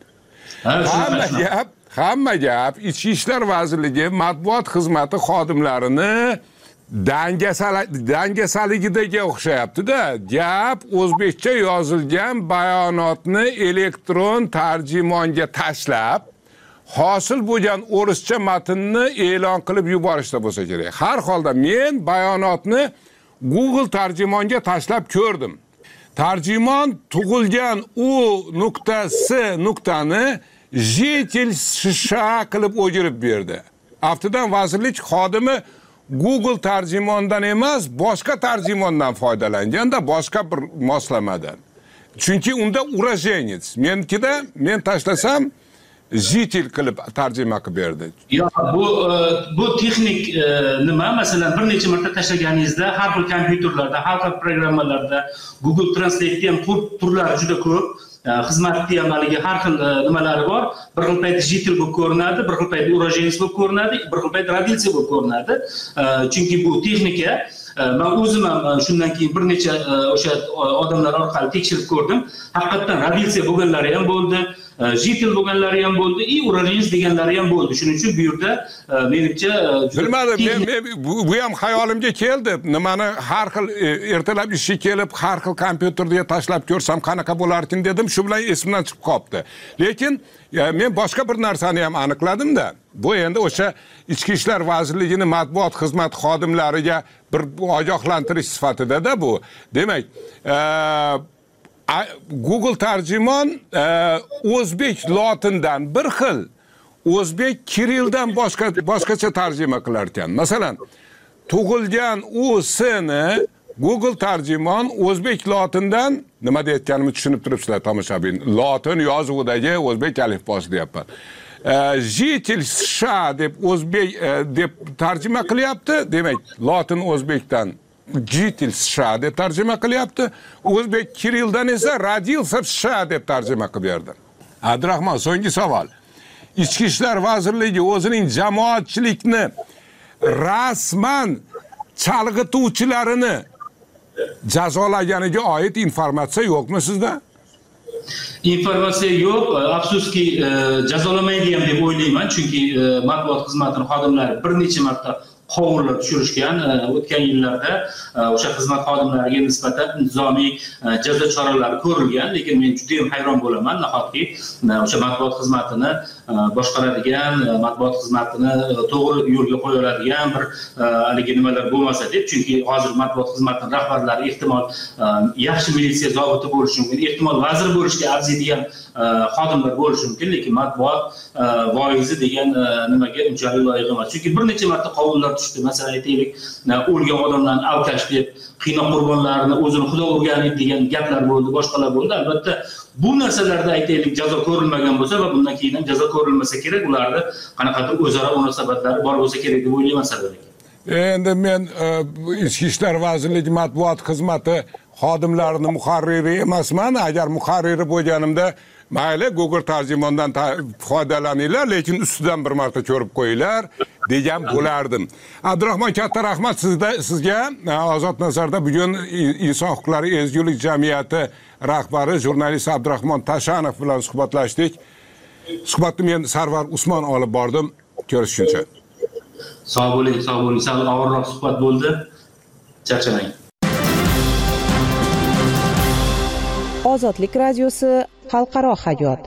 Hamma gap Ichki ishlar vazirligi matbuot xizmati xodimlarini dangasaligidagi o'xshayapti-da. Gap o'zbekcha yozilgan bayonotni elektron tarjimonga tashlab, hosil bo'lgan o'rischa matnni e'lon qilib yuborishda bo'lsa kerak. Har holda men bayonotni Google tarjimonga tashlab ko'rdim. Tarjimon tug'ilgan nuqtani житель США qilib o'girib berdi. Aftidan vazirlik xodimi Google tarjimondan emas, boshqa tarjimondan foydalanganda, boshqa bir moslamadan. Chunki unda уроженец. Menikida men tashlasam житель qilib tarjima qilib berdi. Yo'q, bu texnik nima? Masalan, bir necha marta tashlaganingizda har xil kompyuterlarda, har xil programmalarda Google Translate ham turlari juda ko'p. Xizmatda ham haligi har xil nimalari bor. Bir xil payt житель bo'lib ko'rinadi, bir xil payt уроженец bo'lib ko'rinadi, bir xil payt родился bo'lib ko'rinadi. Chunki bu texnika. Men o'zim ham shundan keyin bir necha o'sha odamlar orqali tekshirib ko'rdim. Haqiqatan родился bo'lganlari ham bo'ldi. Житель bo'lganlari ham bo'ldi, уроженец deganlari ham bo'ldi. Shuning uchun bu yerda menimcha bilmadim, bu ham xayolimga keldi. Nimani har xil ertalab ishga kelib, har xil kompyuterga tashlab ko'rsam qanaqa bo'larkin dedim, shu bilan esimdan chiqib qoldi. Lekin men boshqa bir narsani ham aniqladim-da. Bu endi o'sha Ichki ishlar vazirligining matbuot xizmat xodimlariga bir ogohlantirish sifatida-da bu. Demak, Google tarjimon o'zbek lotindan bir xil, o'zbek kirilldan boshqacha tarjima qilar ekan. Masalan, tug'ilgan o'sini Google tarjimon o'zbek lotindan, nima deyotganimni tushunib turibsizlar tomoshabin. Lotin yozuvidagi o'zbek alifbosi deyapman. Житель США deb o'zbek deb tarjima qilyapti. Demak, lotin o'zbekdan житель США deb tarjima qilyapti. O'zbek Kirilldan esa родился в США deb tarjima qilib berdi. Abdurahmon, so'nggi savol. Ichki ishlar vazirligi o'zining jamoatchilikni rasman chalg'ituvchilarini jazolaganiga oid informatsiya yo'qmi sizda? Informatsiya yo'q. Afsuski jazolamaydi ham deb o'ylayman, chunki matbuot xizmatining xodimlari bir necha marta qovurlar tushirishgan. O'tgan yillarda o'sha xizmat xodimlariga nisbatan intizomiy jazo choralari ko'rilgan, lekin men juda ham hayron bo'laman, nahotki o'sha matbuot xizmatini boshqaradigan, matbuot xizmatini to'g'ri yo'lga qo'ya oladigan bir haligi nimalar bo'lmasa deb, chunki hozir matbuot xizmatining rahbarlari ehtimol yaxshi militsiya zobiti bo'lishi mumkin, ehtimol vazir bo'lishga arziydigan xodimlar bo'lishi mumkin, lekin matbuot voizi degan nimaga unchalik loyiq emas. Chunki bir necha marta qovunlar tushdi. Masalan, aytaylik, o'lgan odamlarni alkash deb, qiynoq qurbonlarini o'zini xudo urgan degan gaplar bo'ldi, boshqalar bo'ldi. Albatta, bu narsalarda aytaylik jazo ko'rilmagan bo'lsa va bundan keyin ham jazo ko'rilmasa kerak, ularda qanaqadir o'zaro munosabatlari bor bo'lsa kerak deb o'ylayman Sarvar aka. Endi men Ichki ishlar vazirligi matbuot xizmati xodimlarini muharriri emasman. Agar muharriri bo'lganimda mayli Google tarjimondan foydalaninglar, lekin ustidan bir marta ko'rib qo'yinglar degan bo'lardim. Abdurahmon, katta rahmat sizga. Ozod nazarda bugun inson huquqlari ezgulik jamiyati rahbari jurnalist Abdurahmon Tashanov bilan suhbatlashdik. Suhbatni men Sarvar Usmon olib bordim. Ko'rishguncha. Sog' bo'ling, sog' bo'ling. Sal og'irroq suhbat bo'ldi. Charchamang. Ozodlik radiosi xalqaro hayot.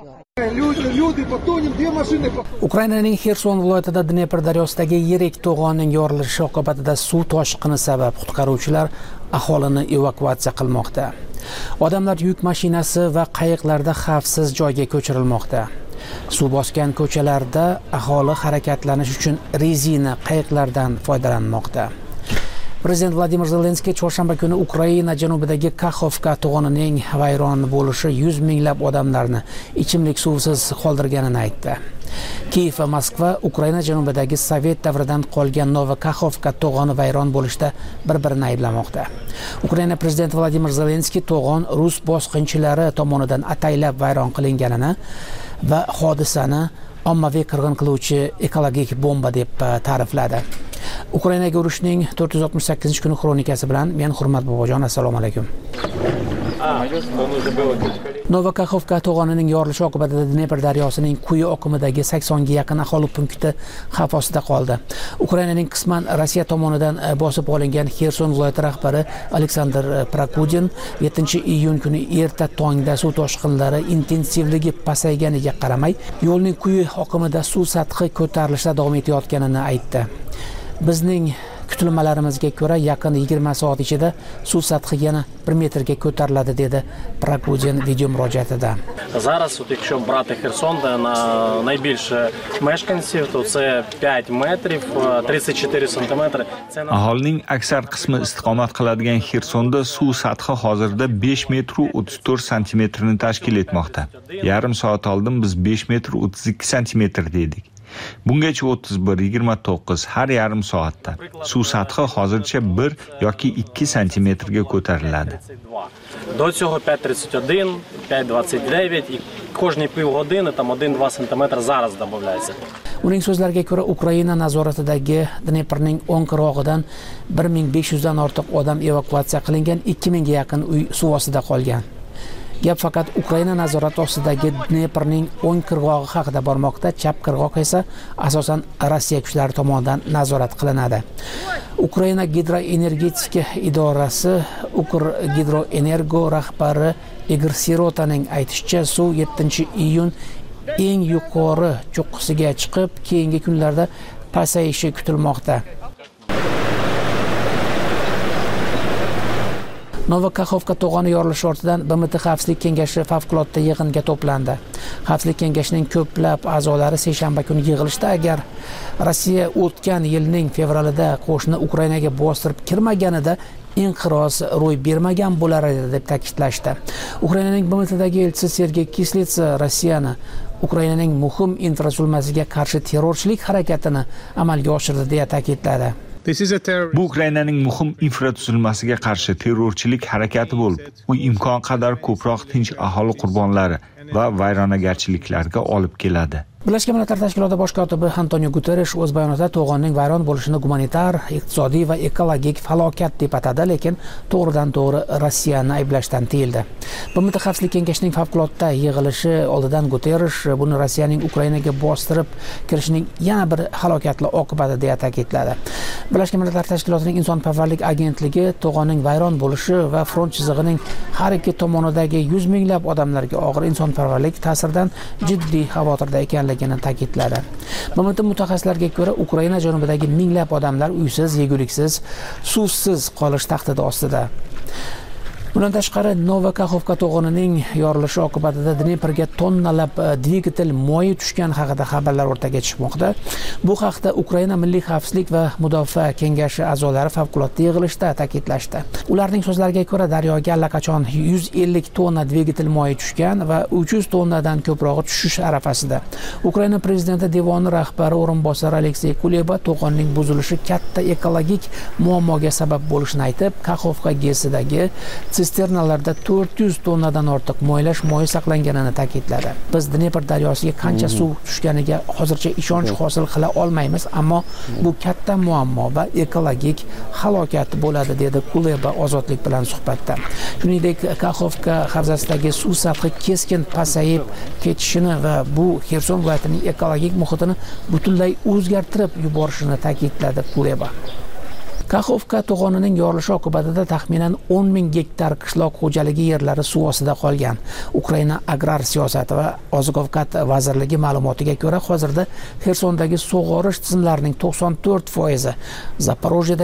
Ukrainaning Xerson viloyatida Dnepr daryosidagi yirik to'g'onning yorilishi oqibatida suv toshqini sabab qutqaruvchilar aholini evakuatsiya qilmoqda. Odamlar yuk mashinasi va qayiqlarda xavfsiz joyga ko'chirilmoqda. Suv bosgan ko'chalarda aholi harakatlanish uchun rezina qayiqlardan foydalanmoqda. Prezident Vladimir Zelenskiy chorshanba kuni Ukraina janubidagi Kaxovka to'g'onining vayron bo'lishi 100 minglab odamlarni ichimlik suvsiz qoldirganini aytdi. Kiyev va Moskva Ukraina janubidagi Sovet davridan qolgan Novokaxovka to'g'oni vayron bo'lishda bir-birini ayblamoqda. Ukraina prezidenti Vladimir Zelenskiy to'g'on rus bosqinchilari tomonidan ataylab vayron qilinganini va hodisani ommaviy qirg'in qiluvchi ekologik bomba deb ta'rifladi. Ukrainaga urushning 468-kuni xronikasi bilan men Hurmat Bobojon, assalomu alaykum. Novokaxovka to'g'onining yorilishi oqibatida Dnepr daryosining quyi oqimidagi 80 ga yaqin aholi punkti xavf ostida qoldi. Ukrainaning qisman Rossiya tomonidan bosib olingan Xerson viloyati rahbari Aleksandr Prakudin 7-iyun kuni erta tongda suv toshqinlari intensivligi pasayganiga qaramay, yo'lning quyi oqimida suv sathi ko'tarilishda davom etayotganini aytdi. Bizning kutilmalarimizga ko'ra yaqin 20 soat ichida suv sathi yana 1 metrga ko'tariladi, dedi Prakudin video murojaatida. Зараз, якщо брати Херсон, де найбільше мешканців, то це 5 метрів 34 сантиметри. Aholining aksar qismi istiqomat qiladigan Xersonda suv sathi hozirda 5 metr 34 santimetrni tashkil etmoqda. Yarim soat oldin biz 5 metr 32 santimetr dedik. Bungacha 31-29 har yarim soatda. Suv sathi hozircha 1 yoki 2 santimetrga ko'tariladi. До цього 5.31, 5.29 і кожні півгодини там 1-2 сантиметри зараз додається. Uning so'zlariga ko'ra, Ukraina nazoratidagi Dneprning o'ng qirg'og'idan 1500 dan ortiq odam evakuatsiya qilingan, 2000 ga yaqin uy suv ostida qolgan. Gap faqat Ukraina nazorati ostidagi Dneprning o'ng qirg'og'i haqida bormoqda, chap qirg'oq esa asosan Rossiya kuchlari tomonidan nazorat qilinadi. Ukraina gidroenergetika idorasi Ukrgidroenergo rahbari Igor Sirotaning aytishicha, suv 7-iyun eng yuqori cho'qqisiga chiqib, keyingi kunlarda pasayishi kutilmoqda. Novokaxovka to'g'oni yorilishi ortidan BMT Xavfsizlik kengashi favqulodda yig'inga to'plandi. Xavfsizlik kengashining ko'plab a'zolari seshanba kuni yig'ilishda agar Rossiya o'tgan yilning fevralida qo'shni Ukrainaga bostirib kirmaganida inqiroz ro'y bermagan bo'lar edi deb ta'kidlashdi. Ukrainaning BMTdagi elchisi Sergey Kislitsa Rossiyani Ukrainaning muhim infratuzilmasiga qarshi terrorchilik harakatini amalga oshirdi deya ta'kidladi. Bu Ukrainaning muhim infratuzilmasiga qarshi terrorchilik harakati bo'lib, u imkon qadar ko'proq tinch aholi qurbonlari va vayronagarchiliklarga olib keladi. Birlashgan Millatlar Tashkiloti bosh kotibi Antonio Guterres o'z bayonotida to'g'onning vayron bo'lishini gumanitar, iqtisodiy va ekologik falokat deb atadi, lekin to'g'ridan-to'g'ri Rossiyani ayblashdan tiyildi. BMT Xavfsizlik kengashining favqulodda yig'ilishi oldidan Guterres buni Rossiyaning Ukrainaga bostirib kirishining yana bir halokatli oqibati deya ta'kidladi. Birlashgan Millatlar Tashkilotining insonparvarlik agentligi to'g'onning vayron bo'lishi va front chizig'ining har ikki tomonidagi 100 minglab odamlarga og'ir insonparvarlik ta'siridan jiddiy xavotirda ekanligini ta'kidladi. BMT mutaxassislariga ko'ra, Ukraina janubidagi minglab odamlar uysiz, yeguliksiz, suvsiz qolish tahdidi ostida. Bundan tashqari, Novakaxovka to'g'onining yorilishi oqibatida Dneprga tonnalab dvigatel moyi tushgan haqida xabarlar o'rtaga chiqmoqda. Bu haqda Ukraina Milliy xavfsizlik va mudofaa kengashi a'zolari favqulodda yig'ilishda ta'kidlashdi. Ularning so'zlariga ko'ra, daryoga allaqachon 150 tonna dvigatel moyi tushgan va 300 tonnadan ko'prog'i tushish arafasida. Ukraina prezidenti devoni rahbari o'rinbosari Aleksey Kuleba to'g'onning buzilishi katta ekologik muammoga sabab bo'lishini aytib, Kaxovka GESidagi sisternalarda 400 tonnadan ortiq moylash moyi saqlanganini ta'kidladi. Biz Dnepr daryosiga qancha suv tushganiga hozircha ishonch hosil qila olmaymiz, ammo bu katta muammo va ekologik halokat bo'ladi, dedi Kuleba Ozodlik bilan suhbatda. Shuningdek, Kaxovka havzasidagi suv sathi keskin pasayib ketishini va bu Xerson viloyatining ekologik muhitini butunlay o'zgartirib yuborishini ta'kidladi Kuleba. Kaxovka to'g'onining yorilishi oqibatida taxminan 10 ming gektar qishloq xo'jaligi yerlari suv ostida qolgan. Ukraina agrar siyosati va oziq-ovqat vazirligi ma'lumotiga ko'ra, hozirda Xersondagi sug'orish tizimlarining 94%, Zaporojyeda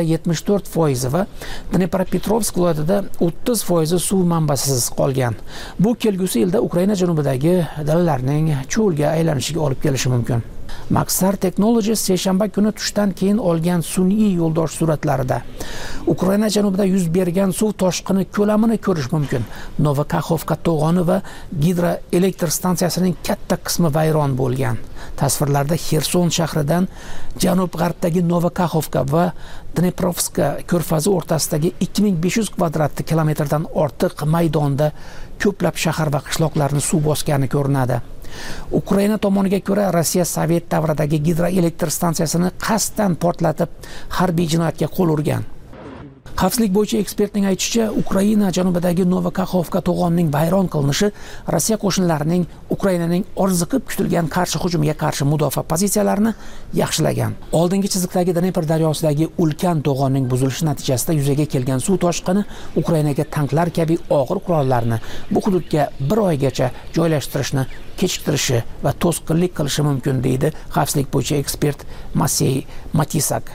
74% va Dnepropetrovsk viloyatida 30% suv manbasiz qolgan. Bu kelgusi yilda Ukraina janubidagi dalalarning cho'lga aylanishiga olib kelishi mumkin. Maxar Technologies seshanba kuni tushdan keyin olgan sun'iy yo'ldosh suratlarida Ukraina janubida yuz bergan suv toshqini ko'lamini ko'rish mumkin. Novakaxovka to'g'oni va gidroelektr stansiyasining katta qismi vayron bo'lgan. Tasvirlarda Xerson shahridan janub-g'arbdagi Novakaxovka va Dneprovska ko'rfazi o'rtasidagi 2500 kvadrat kilometrdan ortiq maydonda ko'plab shahar va qishloqlarni suv bosgani ko'rinadi. Ukraina tomoniga ko'ra, Rossiya Sovet davridagi gidroelektr stansiyasini qasddan portlatib harbiy jinoyatga qo'l urgan. Xavfsizlik bo'yicha ekspertning aytishicha, Ukraina janubidagi Novakaxovka to'g'onining vayron qilinishi Rossiya qo'shinlarining Ukrainaning orziqib kutilgan qarshi hujumiga qarshi mudofaa pozitsiyalarini yaxshilagan. Oldingi chiziqdagi Dnepr daryosidagi ulkan to'g'onning buzilishi natijasida yuzaga kelgan suv toshqini Ukrainaga tanklar kabi og'ir qurollarni bu hududga 1 oygacha joylashtirishni kechiktirishi va to'sqinlik qilishi mumkin, deydi xavfsizlik bo'yicha ekspert Masey Matisak.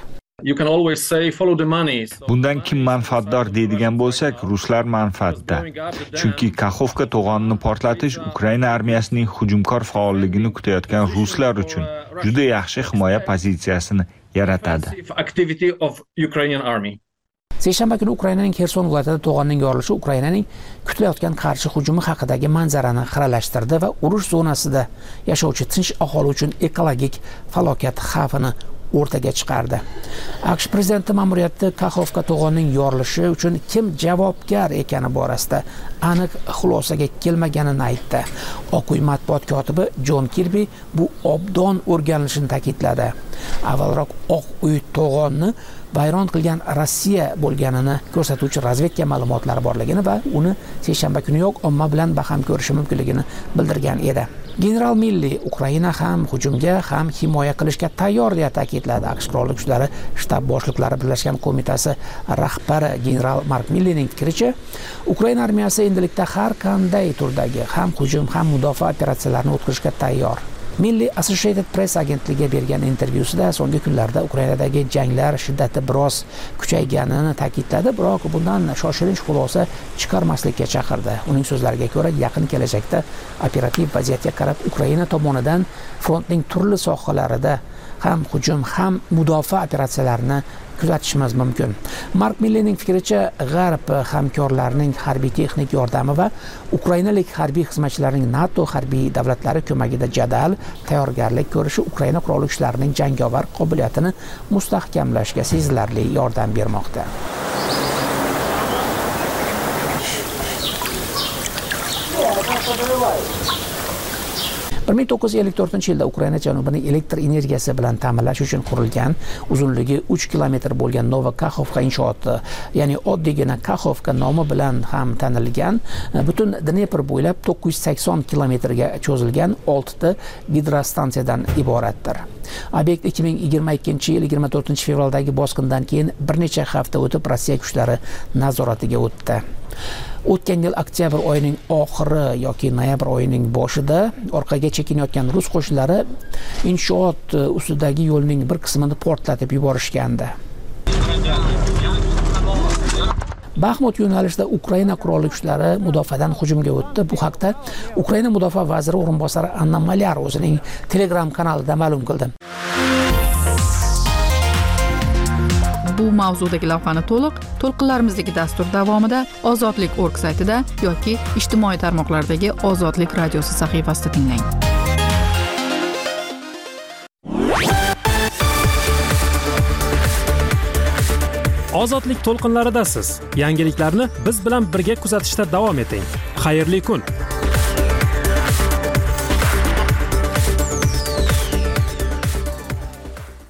Bundan kim manfaatdor deydigan bo'lsak, ruslar manfaatda. Chunki Kaxovka to'g'onini portlatish Ukraina armiyasining hujumkor faolligini kutayotgan ruslar uchun juda yaxshi himoya pozitsiyasini yaratadi. Seshanba kuni Ukrainaning Xerson viloyatida to'g'onning yorilishi Ukrainaning kutilayotgan qarshi hujumi haqidagi manzarani xiralashtirdi va urush zonasida yashovchi tinch aholi uchun ekologik falokat xavfini o'rtaga chiqardi. AQSh prezidenti ma'muriyati Kaxovka to'g'onining yorilishi uchun kim javobgar ekani borasida aniq xulosaga kelmaganini aytdi. Oq uy matbuot kotibi Jon Kirbi bu obdon o'rganilishini ta'kidladi. Avvalroq Oq uy to'g'onni vayron qilgan Rossiya bo'lganini ko'rsatuvchi razvedka ma'lumotlari borligini va uni seshanba kuniyoq omma bilan baham ko'rishi mumkinligini bildirgan edi. General Milley Ukraina ham hujumga ham himoya qilishga tayyor deya ta'kidladi. AQSh qurolli kuchlari shtab boshliqlari birlashgan qo'mitasi rahbari general Mark Milleyning fikricha, Ukraina armiyasi endilikda har qanday turdagi ham hujum ham mudofaa operatsiyalarini o'tkazishga tayyor. Milliy Associated Press agentligiga bergan intervyusida so'nggi kunlarda Ukrainadagi janglar shiddati biroz kuchayganini ta'kidladi, biroq bundan shoshilinch xulosa chiqarmaslikka chaqirdi. Uning so'zlariga ko'ra, yaqin kelajakda operativ vaziyatga qarab Ukraina tomonidan frontning turli sohalarida ham hujum, ham mudofaa operatsiyalarini kuzatishimiz mumkin. Mark Milleyning fikricha, G'arb hamkorlarining harbiy texnik yordami va ukrainalik harbiy xizmatchilarning NATO harbiy davlatlari ko'magida jadal tayyorgarlik ko'rishi Ukraina qurolli kuchlarining jangovar qobiliyatini mustahkamlashga sezilarli yordam bermoqda. Bir 1954-yilda Ukraina janubini elektr energiyasi bilan ta'minlash uchun qurilgan uzunligi 3 kilometr bo'lgan Novokakhovka inshooti, ya'ni oddiygina Kakhovka nomi bilan ham tanilgan, butun Dnepr bo'ylab 980 kilometrga cho'zilgan 6 ta gidrostansiyadan iboratdir. Obyekt 2022-yil 24-fevraldagi bosqindan keyin bir necha hafta o'tib Rossiya kuchlari nazoratiga o'tdi. O'tgan yil oktyabr oyining oxiri yoki noyabr oyining boshida orqaga chekinayotgan rus qo'shinlari inshoot ustidagi yo'lning bir qismini portlatib yuborishgandi. Baxmut yo'nalishida Ukraina qurolli kuchlari mudofaadan hujumga o'tdi. Bu haqda Ukraina mudofaa vaziri o'rinbosari Anna Malyar o'zining Telegram kanalida ma'lum qildi. Bu mavzudagi lavhani to'lqinlarimizdagi dastur davomida Ozodlik.org saytida yoki ijtimoiy tarmoqlardagi Ozodlik radiosi sahifasida tinglang. Ozodlik to'lqinlaridasiz. Yangiliklarni biz bilan birga kuzatishda davom eting. Xayrli kun.